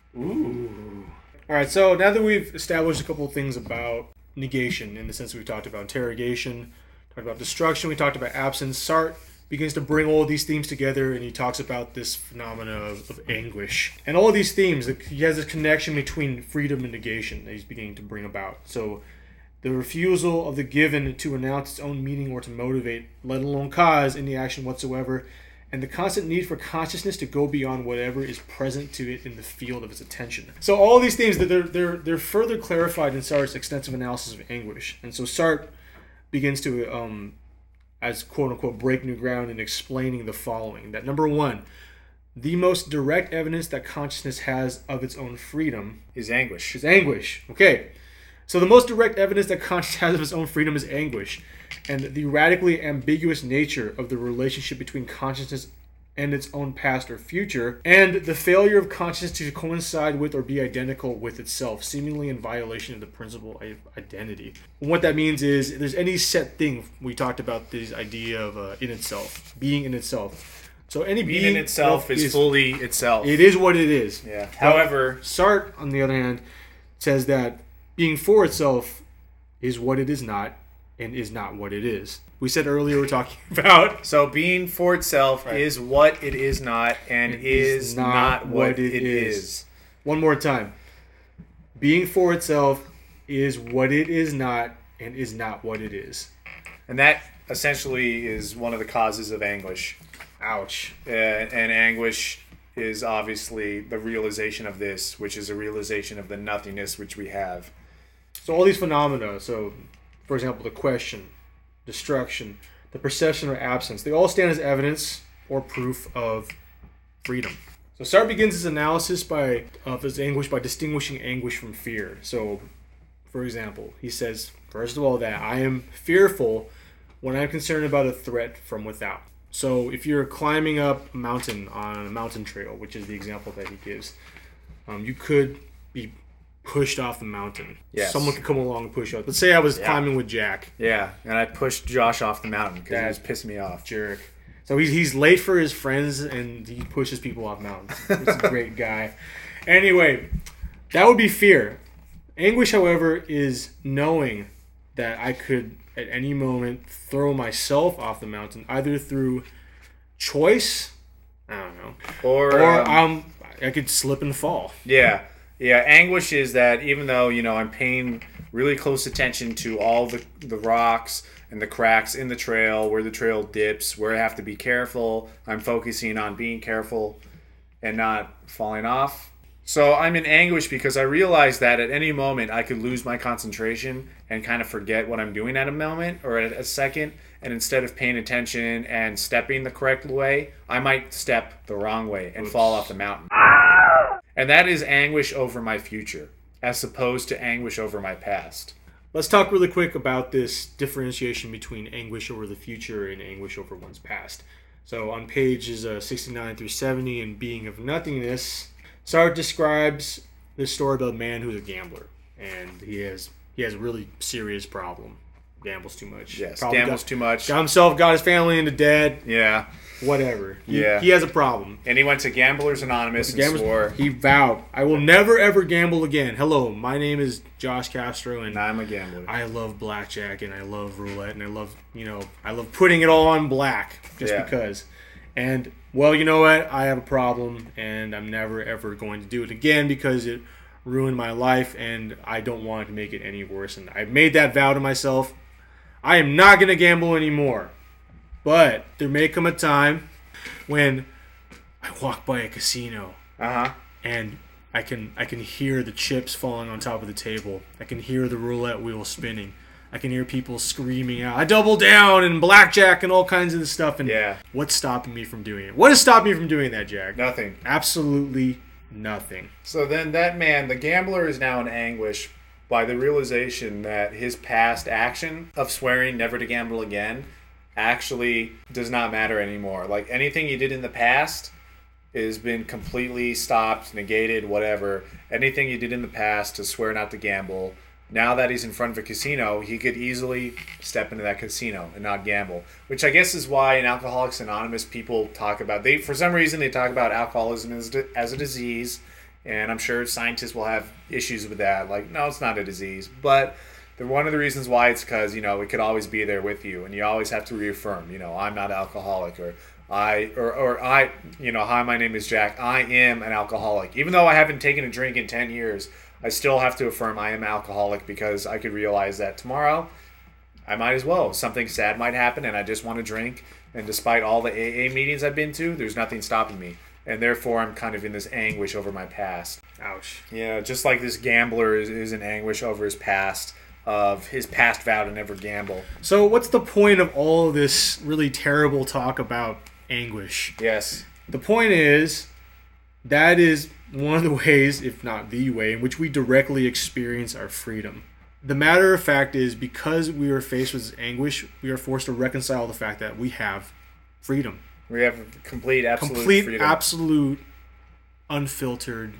Ooh. All right, so now that we've established a couple of things about negation, in the sense we've talked about interrogation, talked about destruction, we talked about absence, Sartre begins to bring all of these themes together, and he talks about this phenomena of, of anguish. And all of these themes, he has a connection between freedom and negation that he's beginning to bring about. So the refusal of the given to announce its own meaning or to motivate, let alone cause, any action whatsoever, and the constant need for consciousness to go beyond whatever is present to it in the field of its attention. So all these things, they're, they're, they're further clarified in Sartre's extensive analysis of anguish. And so Sartre begins to, um, as quote-unquote, break new ground in explaining the following. That number one, the most direct evidence that consciousness has of its own freedom is anguish. Is anguish. Okay. So the most direct evidence that consciousness has of its own freedom is anguish, and the radically ambiguous nature of the relationship between consciousness and its own past or future, and the failure of consciousness to coincide with or be identical with itself, seemingly in violation of the principle of identity. And what that means is, if there's any set thing, we talked about this idea of uh, in itself, being in itself. So any being, being in itself is, is fully itself. It is what it is. Yeah. However, Sartre, on the other hand, says that being for itself is what it is not, and is not what it is. We said earlier we're talking about... So being for itself right. is what it is not, and it is, is not, not what, what it, it is. is. One more time. Being for itself is what it is not, and is not what it is. And that essentially is one of the causes of anguish. Ouch. Uh, and anguish is obviously the realization of this, which is a realization of the nothingness which we have. So all these phenomena, so for example, the question, destruction, the perception or absence, they all stand as evidence or proof of freedom. So Sartre begins his analysis by of his anguish by distinguishing anguish from fear. So, for example, he says, first of all, that I am fearful when I'm concerned about a threat from without. So if you're climbing up a mountain on a mountain trail, which is the example that he gives, um, you could be pushed off the mountain. Yes. Someone could come along and push you up. Let's say I was yeah. climbing with Jack. Yeah, and I pushed Josh off the mountain because he was pissing me off. Jerk. So he's, he's late for his friends, and he pushes people off mountains. He's a great guy. Anyway, that would be fear. Anguish, however, is knowing that I could, at any moment, throw myself off the mountain, either through choice, I don't know, or, or um, um, I could slip and fall. Yeah. Yeah, anguish is that even though, you know, I'm paying really close attention to all the, the rocks and the cracks in the trail, where the trail dips, where I have to be careful, I'm focusing on being careful and not falling off. So I'm in anguish because I realize that at any moment I could lose my concentration and kind of forget what I'm doing at a moment or at a second, and instead of paying attention and stepping the correct way, I might step the wrong way and Oops. fall off the mountain. And that is anguish over my future, as opposed to anguish over my past. Let's talk really quick about this differentiation between anguish over the future and anguish over one's past. So on pages uh, sixty-nine through seventy in Being of Nothingness, Sartre describes this story about a man who's a gambler, and he has he has a really serious problem gambles too much. Yes, Probably gambles got, too much. Got himself, got his family into debt. Yeah. Whatever. He, Yeah. He has a problem. And he went to Gamblers Anonymous and Gamblers, swore, he vowed, I will never ever gamble again. Hello, my name is Josh Castro, and I'm a gambler. I love blackjack, and I love roulette, and I love, you know, I love putting it all on black just Yeah. because. And, well, you know what? I have a problem, and I'm never ever going to do it again because it ruined my life, and I don't want to make it any worse. And I made that vow to myself. I am not going to gamble anymore. But there may come a time when I walk by a casino Uh-huh. and I can I can hear the chips falling on top of the table. I can hear the roulette wheel spinning. I can hear people screaming out, I double down and blackjack and all kinds of this stuff. And Yeah. what's stopping me from doing it? What is stopping me from doing that, Jack? Nothing. Absolutely nothing. So then that man, the gambler, is now in anguish by the realization that his past action of swearing never to gamble again actually does not matter anymore. Like, anything you did in the past has been completely stopped, negated, whatever. Anything you did in the past to swear not to gamble, now that he's in front of a casino, he could easily step into that casino and not gamble. Which I guess is why in Alcoholics Anonymous people talk about, they for some reason they talk about alcoholism as, as a disease, and I'm sure scientists will have issues with that. Like, no, it's not a disease. But the, one of the reasons why it's because, you know, it could always be there with you, and you always have to reaffirm, you know, I'm not alcoholic, or I, or, or I, you know, hi, my name is Jack. I am an alcoholic. Even though I haven't taken a drink in ten years, I still have to affirm I am an alcoholic because I could realize that tomorrow I might as well. Something sad might happen and I just want to drink. And despite all the A A meetings I've been to, there's nothing stopping me. And therefore, I'm kind of in this anguish over my past. Ouch. Yeah, just like this gambler is, is in anguish over his past, of his past vow to never gamble. So what's the point of all of this really terrible talk about anguish? Yes. The point is, that is one of the ways, if not the way, in which we directly experience our freedom. The matter of fact is, because we are faced with anguish, we are forced to reconcile the fact that we have freedom. We have complete, absolute Complete, freedom. absolute, unfiltered.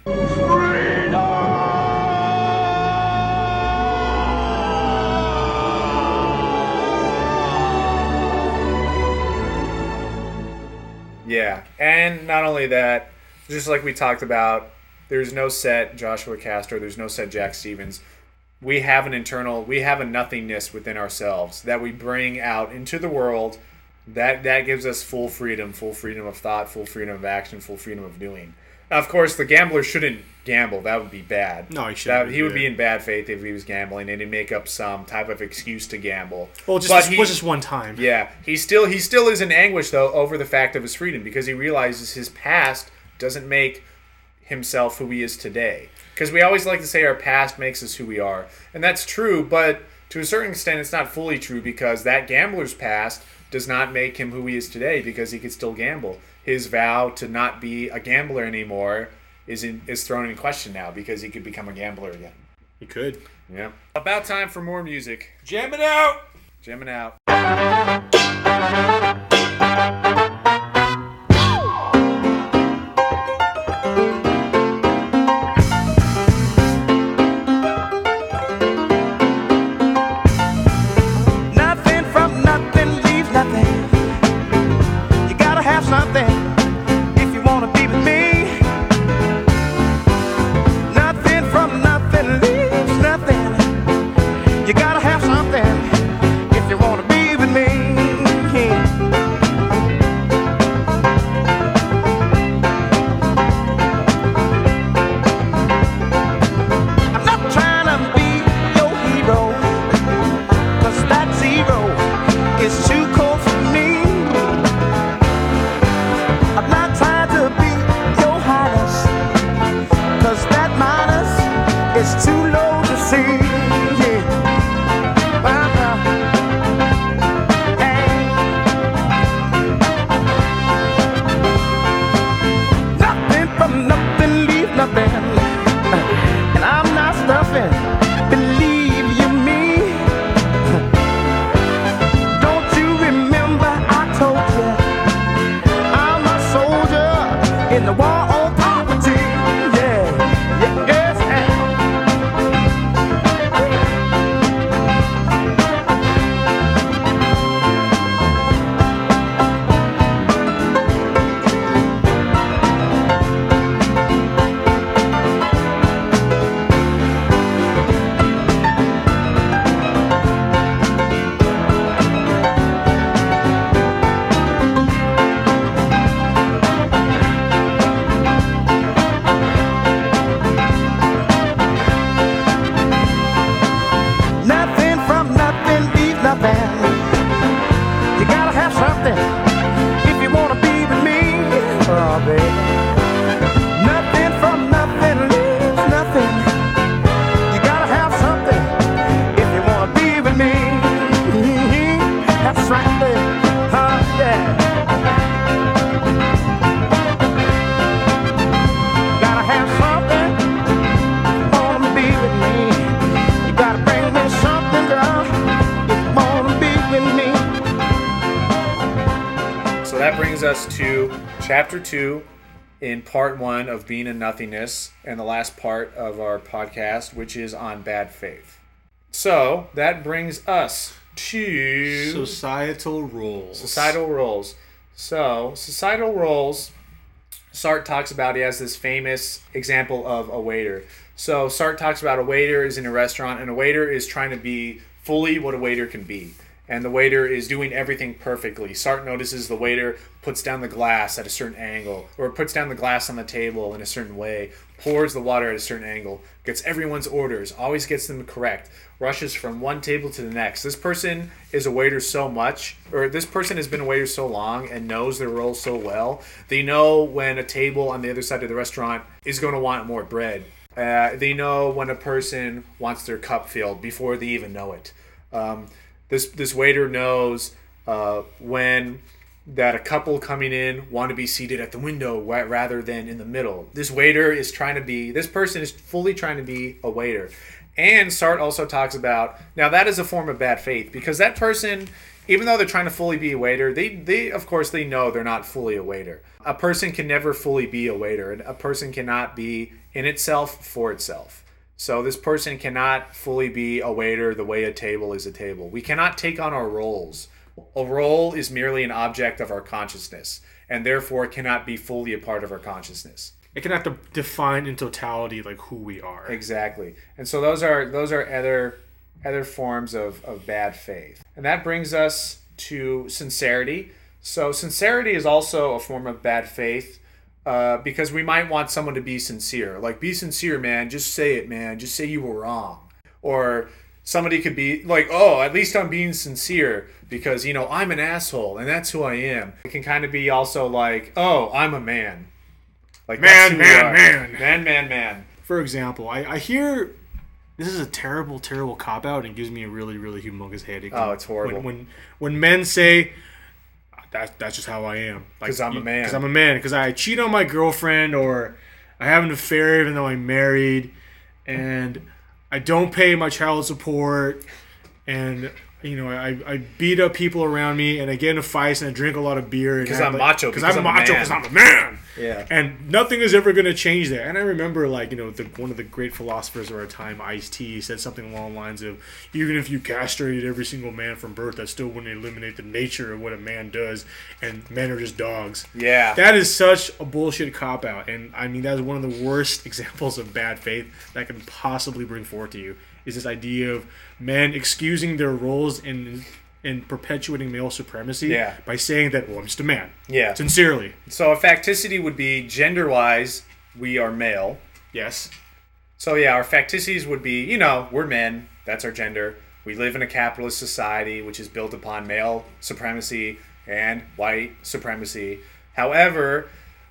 Yeah, and not only that, just like we talked about, there's no set Joshua Castro, there's no set Jack Stevens. We have an internal, we have a nothingness within ourselves that we bring out into the world. That that gives us full freedom, full freedom of thought, full freedom of action, full freedom of doing. Now, of course, the gambler shouldn't gamble. That would be bad. No, he shouldn't. That, he would be in bad faith if he was gambling and he'd make up some type of excuse to gamble. Well, just But this he- was just one time. Yeah, he still he still is in anguish though over the fact of his freedom because he realizes his past doesn't make himself who he is today. Because we always like to say our past makes us who we are, and that's true. But to a certain extent, it's not fully true because that gambler's past does not make him who he is today because he could still gamble. His vow to not be a gambler anymore is in, is thrown in question now because he could become a gambler again. He could. Yeah. About time for more music. Jam it out! Jamming out. Nothing from nothing leaves nothing. You gotta have something if you wanna be with me. Nothing from nothing leaves nothing. You gotta have something if you wanna be with me. us to chapter two in part one of Being a Nothingness and the last part of our podcast, which is on bad faith. So that brings us to Societal roles. Societal roles. So, societal roles, Sartre talks about, he has this famous example of a waiter. So, Sartre talks about a waiter is in a restaurant, and a waiter is trying to be fully what a waiter can be. And the waiter is doing everything perfectly. Sartre notices the waiter puts down the glass at a certain angle, or puts down the glass on the table in a certain way, pours the water at a certain angle, gets everyone's orders, always gets them correct, rushes from one table to the next. This person is a waiter so much, or this person has been a waiter so long and knows their role so well, they know when a table on the other side of the restaurant is going to want more bread. Uh, they know when a person wants their cup filled before they even know it. Um, this this waiter knows uh, when that a couple coming in want to be seated at the window rather than in the middle. This waiter is trying to be, this person is fully trying to be a waiter. And Sartre also talks about, now that is a form of bad faith, because that person, even though they're trying to fully be a waiter, they, they of course, they know they're not fully a waiter. A person can never fully be a waiter, and a person cannot be in itself for itself. So this person cannot fully be a waiter the way a table is a table. We cannot take on our roles. A role is merely an object of our consciousness, and therefore cannot be fully a part of our consciousness. It can have to define in totality like who we are. Exactly. And so those are those are other other forms of, of bad faith. And that brings us to sincerity. So sincerity is also a form of bad faith, uh, because we might want someone to be sincere. Like, be sincere, man. Just say it, man. Just say you were wrong. Or somebody could be like, oh, at least I'm being sincere because, you know, I'm an asshole and that's who I am. It can kind of be also like, oh, I'm a man. Like, man, man, man. Man, man, man. For example, I, I hear, this is a terrible, terrible cop-out and gives me a really, really humongous headache. Oh, it's horrible. When when, when men say, that, that's just how I am. Because like, I'm a man. Because I'm a man. Because I cheat on my girlfriend, or I have an affair even though I'm married, and I don't pay my child support, and you know I, I beat up people around me, and I get into fights, and I drink a lot of beer. Because I'm like, macho. Because I'm, I'm macho. Because I'm a man. Yeah. And nothing is ever going to change that. And I remember, like, you know, the, one of the great philosophers of our time, Ice-T, said something along the lines of, even if you castrated every single man from birth, that still wouldn't eliminate the nature of what a man does, and men are just dogs. Yeah. That is such a bullshit cop-out. And, I mean, that is one of the worst examples of bad faith that I can possibly bring forth to you, is this idea of men excusing their roles in in perpetuating male supremacy yeah. by saying that, well, I'm just a man. Yeah. Sincerely. So a facticity would be, gender-wise, we are male. Yes. So yeah, our facticities would be, you know, we're men. That's our gender. We live in a capitalist society which is built upon male supremacy and white supremacy. However,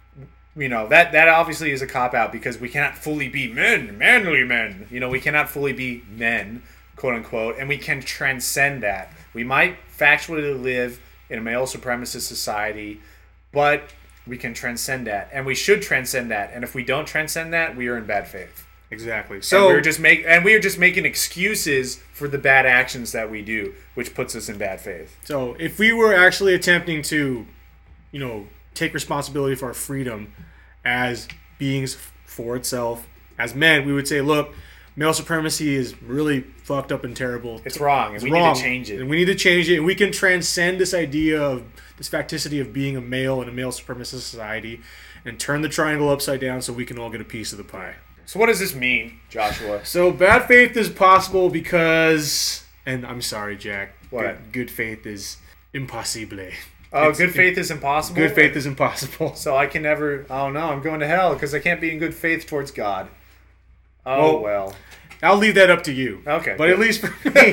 you know, that, that obviously is a cop-out because we cannot fully be men, manly men. You know, we cannot fully be men, quote-unquote, and we can transcend that. We might factually live in a male supremacist society, but we can transcend that, and we should transcend that. And if we don't transcend that, we are in bad faith. Exactly. So and we're just make and we are just making excuses for the bad actions that we do, which puts us in bad faith. So if we were actually attempting to, you know, take responsibility for our freedom as beings for itself, as men, we would say, look, male supremacy is really fucked up and terrible. It's wrong, and it's we wrong, need to change it. And we need to change it, and we can transcend this idea of this facticity of being a male in a male supremacist society and turn the triangle upside down so we can all get a piece of the pie. So what does this mean, Joshua? So bad faith is possible because, and I'm sorry, Jack, what? Good, good faith is impossible. Oh, it's, good faith is impossible? Good faith is impossible. So I can never, oh no, I'm going to hell because I can't be in good faith towards God. Oh, well. well. I'll leave that up to you. Okay. But good. At least for me,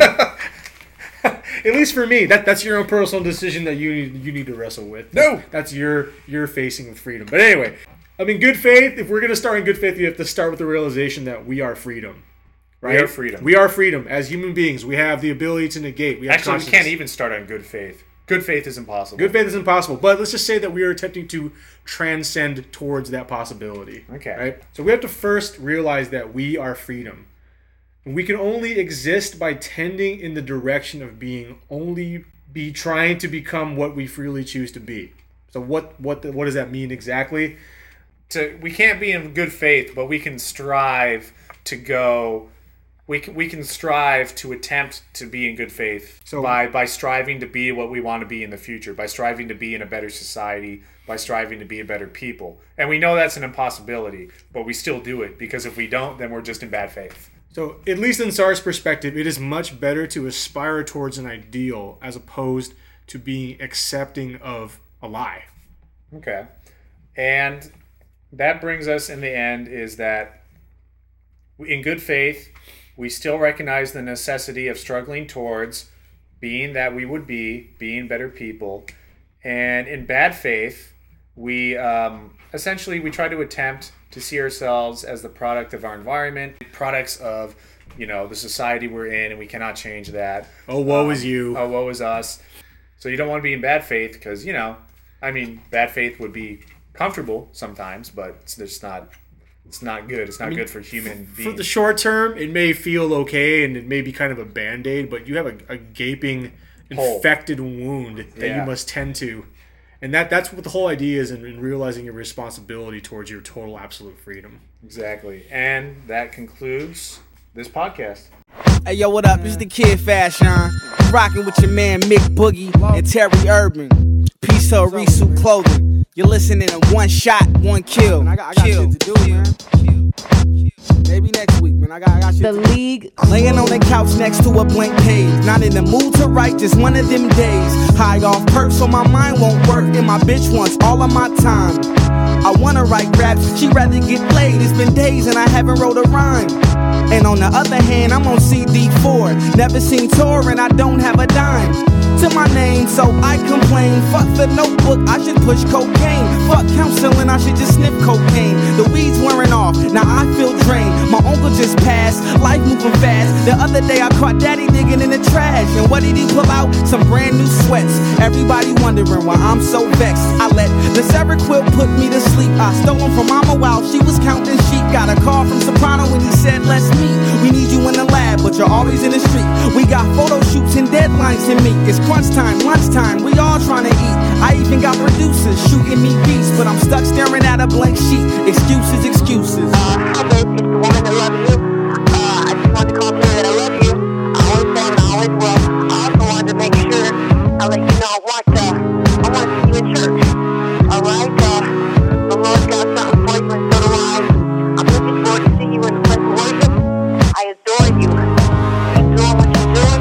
at least for me, that that's your own personal decision that you need, you need to wrestle with. No! That's your, you're facing with freedom. But anyway, I mean, good faith, if we're going to start in good faith, we have to start with the realization that we are freedom. Right? We are freedom. We are freedom. As human beings, we have the ability to negate. We have Actually, we can't even start on good faith. Good faith is impossible. Good faith is impossible. But let's just say that we are attempting to transcend towards that possibility. Okay. Right? So we have to first realize that we are freedom. We can only exist by tending in the direction of being only be trying to become what we freely choose to be. So what what what does that mean exactly? To we can't be in good faith, but we can strive to go. We can, we can strive to attempt to be in good faith So- by by striving to be what we want to be in the future, by striving to be in a better society, by striving to be a better people. And we know that's an impossibility, but we still do it because if we don't, then we're just in bad faith. So, at least in Sar's perspective, it is much better to aspire towards an ideal as opposed to being accepting of a lie. Okay. And that brings us in the end is that in good faith, we still recognize the necessity of struggling towards being that we would be, being better people. And in bad faith, we um, essentially we try to attempt to see ourselves as the product of our environment, products of, you know, the society we're in, and we cannot change that. Oh, woe Um, is you. Oh, woe is us. So you don't want to be in bad faith because, you know, I mean, bad faith would be comfortable sometimes, but it's just not... It's not good. It's not good for human beings. For the short term, it may feel okay and it may be kind of a band-aid, but you have a, a gaping, Hole. infected wound that Yeah. you must tend to. And that that's what the whole idea is in, in realizing your responsibility towards your total absolute freedom. Exactly. And that concludes this podcast. Hey, yo, what up? It's the Kid Fashion. Rocking with your man Mick Boogie and Terry Urban. Peace to Arisu Clothing. You're listening to One Shot, One Kill. Man, I got, I got Kill. shit to do, man. Kill. Kill. Maybe next week, man. I got, I got shit The to do. League. Laying on the couch next to a blank page. Not in the mood to write, just one of them days. High off perks so my mind won't work. And my bitch wants all of my time. I wanna write raps, she rather get laid. It's been days and I haven't wrote a rhyme. And on the other hand, I'm on C D four. Never seen tour and I don't have a dime to my name, so I complain. Fuck the notebook, I should push cocaine. Fuck counseling, I should just sniff cocaine. The weed's wearing off, now I feel drained. My uncle just passed, life moving fast. The other day I caught daddy digging in the trash. And what did he pull out? Some brand new sweats. Everybody wondering why I'm so vexed. I let the Seroquel put me to sleep. I stole them from mama while she was counting sheep. Got a call from Soprano and he said, let's meet. We need you in the lab, but you're always in the street. We got photo shoots and deadlines to meet. It's crunch time, lunchtime, we all trying to eat. I even got producers shooting me beats, but I'm stuck staring at a blank sheet. Excuses, excuses. Uh, hi babe, it's the woman that loves you. Uh, I just wanted to call you that I love you. I always say and I always will. I also wanted to make sure I let you know I want to, I want to see you in church. Alright, uh, the Lord's got something for you and so do I. I'm looking forward to seeing you in the place of worship. I adore you. Keep doing what you're doing.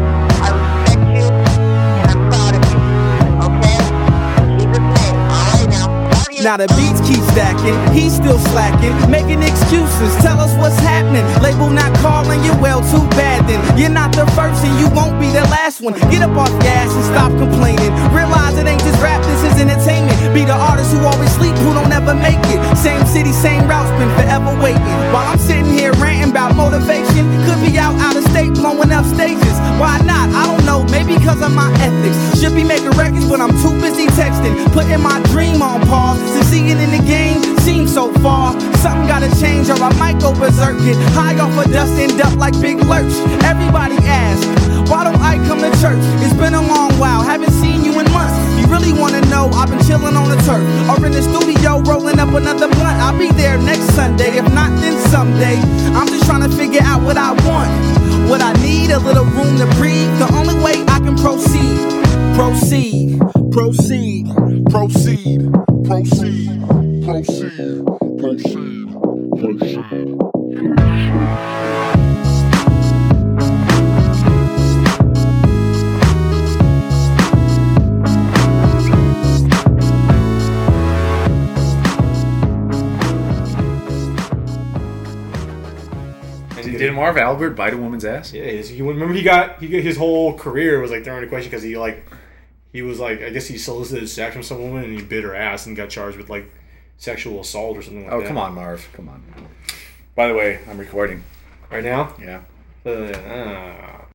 I respect you and I'm proud of you. Okay? In Jesus' name. Alright now. Love you. Now the beats keep stacking, he's still slacking, making excuses, tell us what's happening. Label not calling you, well too bad then. You're not the first and you won't be the last one. Get up off gas and stop complaining. Realize it ain't just rap, this is entertainment. Be the artist who always sleep, who don't ever make it. Same city, same routes, been forever waiting. While I'm sitting here ranting about motivation, could be out out of state, blowing up stages. Why not? I don't know, maybe because of my ethics. Should be making records, but I'm too busy texting. Putting my dream on pause. Succeeding in the game seems so far. Something gotta change or I might go berserk. Get high off of dust, end up like Big Lurch. Everybody asks, why don't I come to church? It's been a long while, haven't seen you in months. You really wanna know, I've been chilling on the turf or in the studio rolling up another blunt. I'll be there next Sunday, if not then someday. I'm just trying to figure out what I want. What I need, a little room to breathe. The only way I can proceed. Proceed, proceed, proceed, proceed, proceed, proceed, proceed. Did, did Marv Albert bite a woman's ass? Yeah, he's, he, remember he got he got his whole career was like thrown into question because he like he was like I guess he solicited sex from some woman and he bit her ass and got charged with like sexual assault or something like Oh, that. come on, Marv. Come on. By the way, I'm recording. Right now? Yeah. Uh, uh,